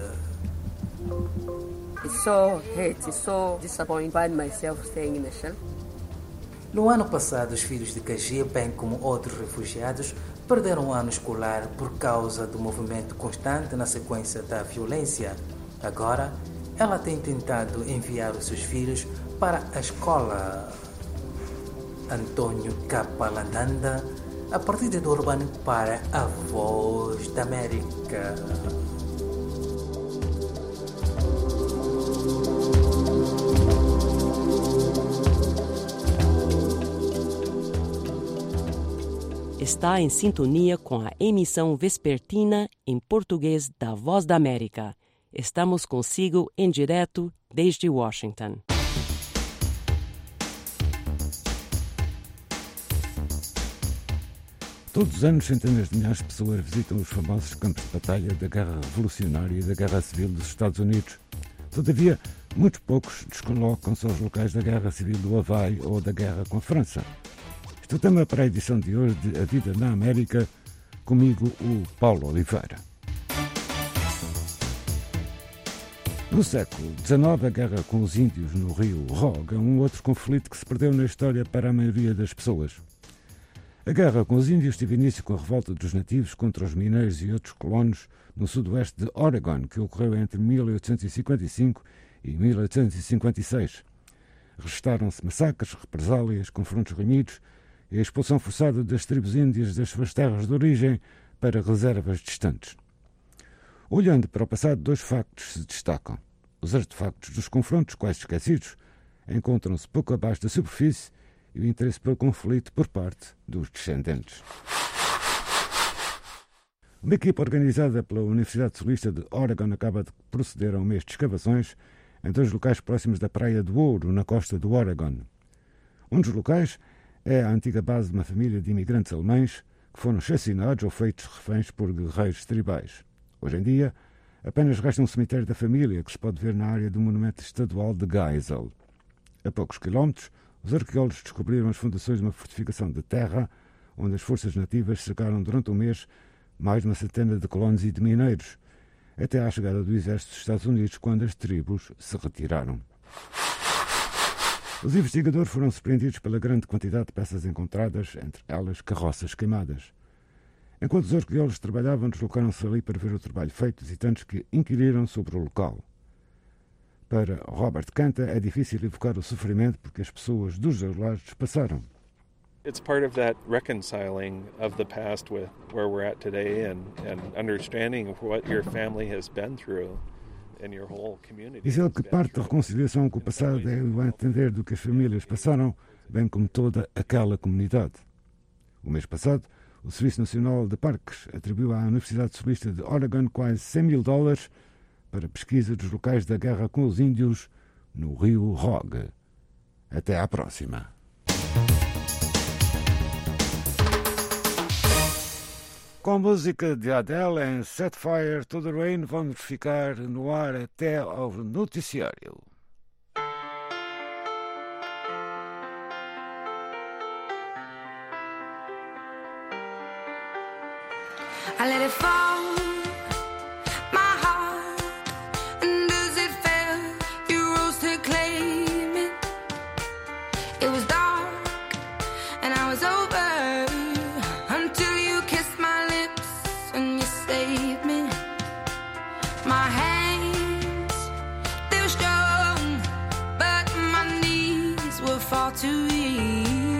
It's so hate, it's so disappointed by myself staying in the shelter. No ano passado, os filhos de Kaji, bem como outros refugiados, perderam o ano escolar por causa do movimento constante na sequência da violência. Agora, ela tem tentado enviar os seus filhos para a escola. Antônio Kapalandanda, a partir de Durban, para a Voz da América. Está em sintonia com a emissão vespertina em português da Voz da América. Estamos consigo em direto desde Washington. Todos os anos, centenas de milhares de pessoas visitam os famosos campos de batalha da Guerra Revolucionária e da Guerra Civil dos Estados Unidos. Todavia, muito poucos descolocam-se aos locais da Guerra Civil do Havaí ou da Guerra com a França. Este é o tema para a edição de hoje de A Vida na América, comigo, o Paulo Oliveira. No século dezenove, a guerra com os índios no rio Rogue é um outro conflito que se perdeu na história para a maioria das pessoas. A guerra com os índios teve início com a revolta dos nativos contra os mineiros e outros colonos no sudoeste de Oregon, que ocorreu entre mil oitocentos e cinquenta e cinco e mil oitocentos e cinquenta e seis. Registaram-se massacres, represálias, confrontos renhidos e a expulsão forçada das tribos índias das suas terras de origem para reservas distantes. Olhando para o passado, dois factos se destacam. Os artefactos dos confrontos quase esquecidos encontram-se pouco abaixo da superfície e o interesse pelo conflito por parte dos descendentes. Uma equipa organizada pela Universidade Sulista de Oregon acaba de proceder a um mês de escavações em dois locais próximos da Praia do Ouro, na costa do Oregon. Um dos locais é a antiga base de uma família de imigrantes alemães que foram chacinados ou feitos reféns por guerreiros tribais. Hoje em dia, apenas resta um cemitério da família que se pode ver na área do monumento estadual de Geisel. A poucos quilómetros, os arqueólogos descobriram as fundações de uma fortificação de terra onde as forças nativas cercaram durante um mês mais de uma centena de colonos e de mineiros, até à chegada do exército dos Estados Unidos, quando as tribos se retiraram. Os investigadores foram surpreendidos pela grande quantidade de peças encontradas, entre elas carroças queimadas. Enquanto os arqueólogos trabalhavam, deslocaram-se ali para ver o trabalho feito, visitantes que inquiriram sobre o local. Para Robert Canta, é difícil evocar o sofrimento porque as pessoas dos dois lados passaram. It's part of that reconciling of the past with where we're at today and, and understanding what your family has been through and your whole community. Diz ele que parte da reconciliação com o passado é o entender do que as famílias passaram, bem como toda aquela comunidade. O mês passado, o Serviço Nacional de Parques atribuiu à Universidade Sulista de Oregon quase cem mil dólares para a pesquisa dos locais da guerra com os índios no rio Rogue. Até à próxima. Com a música de Adele em Set Fire to the Rain, vamos ficar no ar até ao noticiário. I let it fall, my heart, and as it fell, you rose to claim it. It was dark, and I was over, until you kissed my lips, and you saved me. My hands, they were strong, but my knees were far too weak.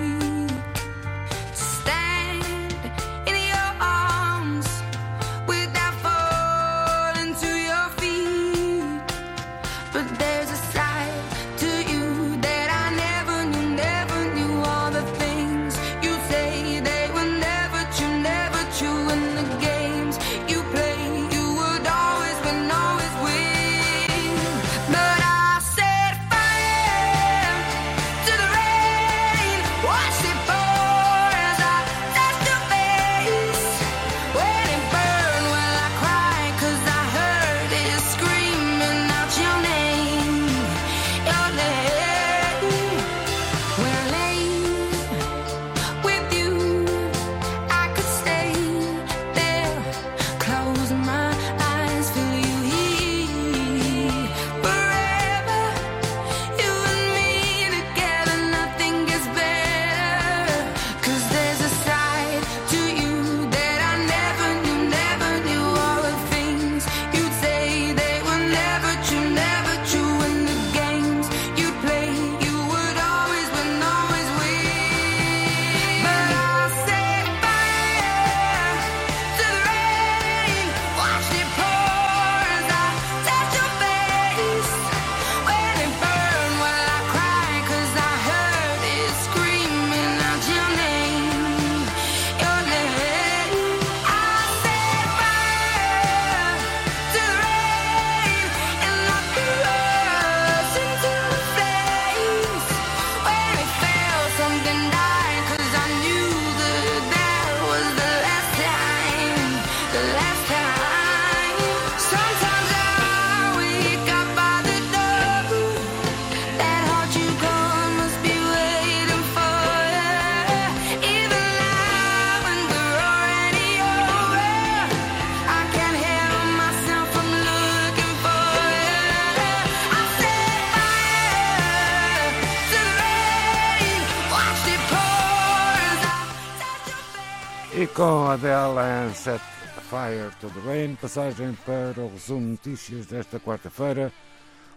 E com Adele and Set Fire to the Rain, passagem para o resumo de notícias desta quarta-feira.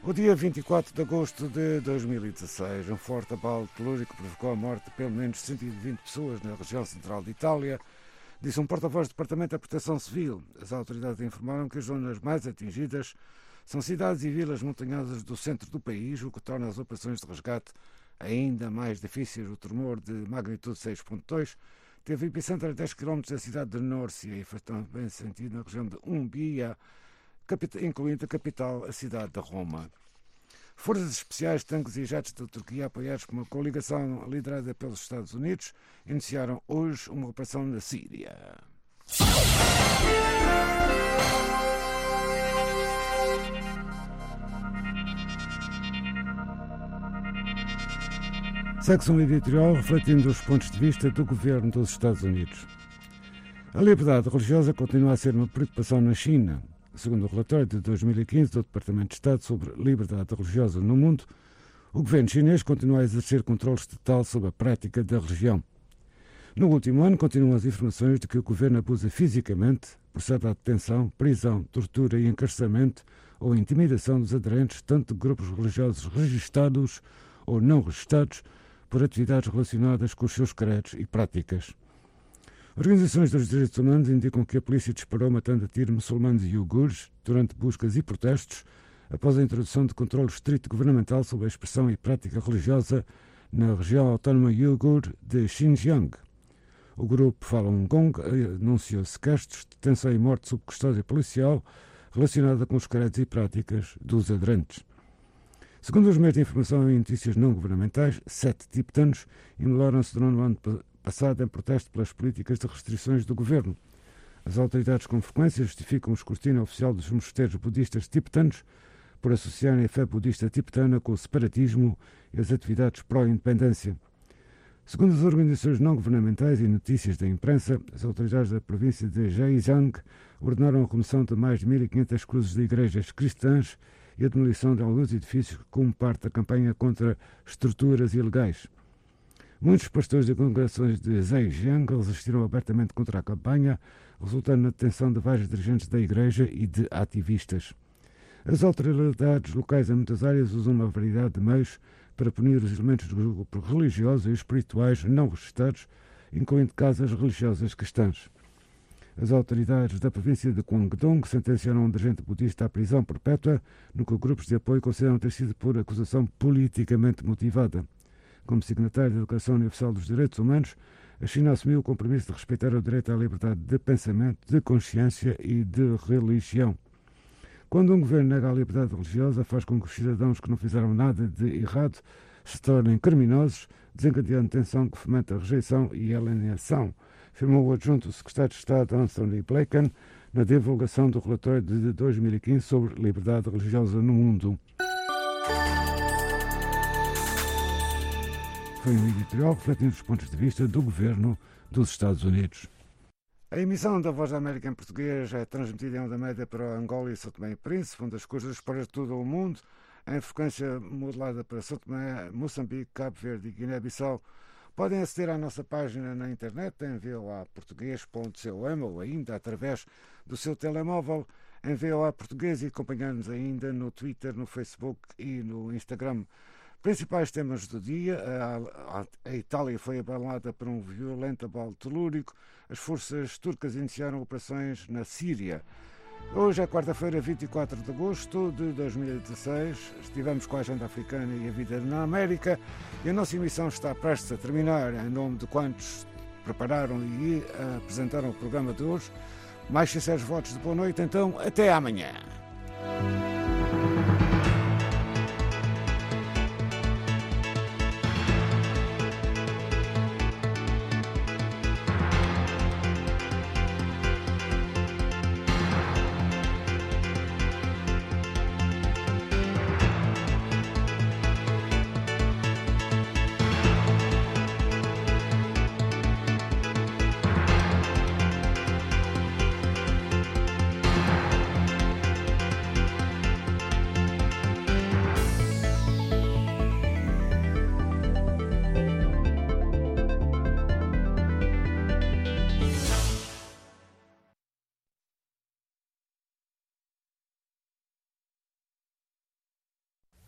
O dia vinte e quatro de agosto de dois mil e dezasseis, um forte abalo telúrico provocou a morte de pelo menos cento e vinte pessoas na região central de Itália, disse um porta-voz do Departamento da Proteção Civil. As autoridades informaram que as zonas mais atingidas são cidades e vilas montanhosas do centro do país, o que torna as operações de resgate ainda mais difíceis. O tremor de magnitude seis ponto dois teve epicentro a dez quilómetros da cidade de Nórcia e foi também sentido na região de Umbria, incluindo a capital, a cidade de Roma. Forças especiais, tanques e jatos da Turquia, apoiados por uma coligação liderada pelos Estados Unidos, iniciaram hoje uma operação na Síria. Segue-se um editorial refletindo os pontos de vista do governo dos Estados Unidos. A liberdade religiosa continua a ser uma preocupação na China. Segundo o relatório de dois mil e quinze do Departamento de Estado sobre liberdade religiosa no mundo, o governo chinês continua a exercer controle estatal sobre a prática da religião. No último ano, continuam as informações de que o governo abusa fisicamente, procede à detenção, prisão, tortura e encarceramento ou intimidação dos aderentes, tanto de grupos religiosos registados ou não registados, por atividades relacionadas com os seus credos e práticas. Organizações dos direitos humanos indicam que a polícia disparou matando a tiro muçulmanos e uigures durante buscas e protestos após a introdução de controle estrito governamental sobre a expressão e prática religiosa na região autónoma uigur de Xinjiang. O grupo Falun Gong anunciou sequestros, detenção e morte sob custódia policial relacionada com os credos e práticas dos aderentes. Segundo os meios de informação e notícias não governamentais, sete tibetanos imolaram-se durante o ano passado em protesto pelas políticas de restrições do governo. As autoridades com frequência justificam o escrutínio oficial dos mosteiros budistas tibetanos por associarem a fé budista tibetana com o separatismo e as atividades pró-independência. Segundo as organizações não governamentais e notícias da imprensa, as autoridades da província de Zhejiang ordenaram a remoção de mais de mil e quinhentas cruzes de igrejas cristãs e a demolição de alguns edifícios como parte da campanha contra estruturas ilegais. Muitos pastores de congregações de Zhejiang resistiram abertamente contra a campanha, resultando na detenção de vários dirigentes da igreja e de ativistas. As autoridades locais em muitas áreas usam uma variedade de meios para punir os elementos do grupo religioso e espirituais não registados, incluindo casas religiosas cristãs. As autoridades da província de Guangdong sentenciaram um dirigente budista à prisão perpétua, no que grupos de apoio consideram ter sido por acusação politicamente motivada. Como signatário da Declaração Universal dos Direitos Humanos, a China assumiu o compromisso de respeitar o direito à liberdade de pensamento, de consciência e de religião. Quando um governo nega a liberdade religiosa, faz com que os cidadãos que não fizeram nada de errado se tornem criminosos, desencadeando tensão que fomenta a rejeição e a alienação, afirmou o adjunto secretário de Estado Anthony Blinken na divulgação do relatório de dois mil e quinze sobre liberdade religiosa no mundo. Foi um editorial refletindo os pontos de vista do governo dos Estados Unidos. A emissão da Voz da América em português é transmitida em onda média para Angola e São Tomé e Príncipe, onde as coisas para todo o mundo, em frequência modulada para São Tomé, Moçambique, Cabo Verde e Guiné-Bissau. Podem aceder à nossa página na internet em v o a português ponto com ou ainda através do seu telemóvel em V O A Português e acompanhar-nos ainda no Twitter, no Facebook e no Instagram. Principais temas do dia: a, a, a Itália foi abalada por um violento abalo telúrico, as forças turcas iniciaram operações na Síria. Hoje é quarta-feira, vinte e quatro de agosto de dois mil e dezasseis. Estivemos com a agenda africana e a vida na América e a nossa emissão está prestes a terminar. Em nome de quantos prepararam e apresentaram o programa de hoje, mais sinceros votos de boa noite. Então, até amanhã.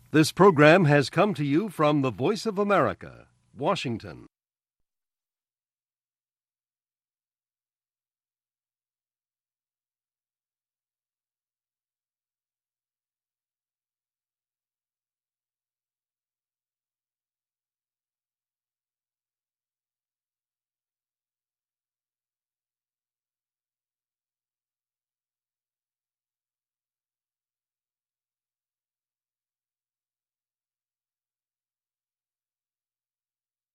This program has come to you from the Voice of America, Washington.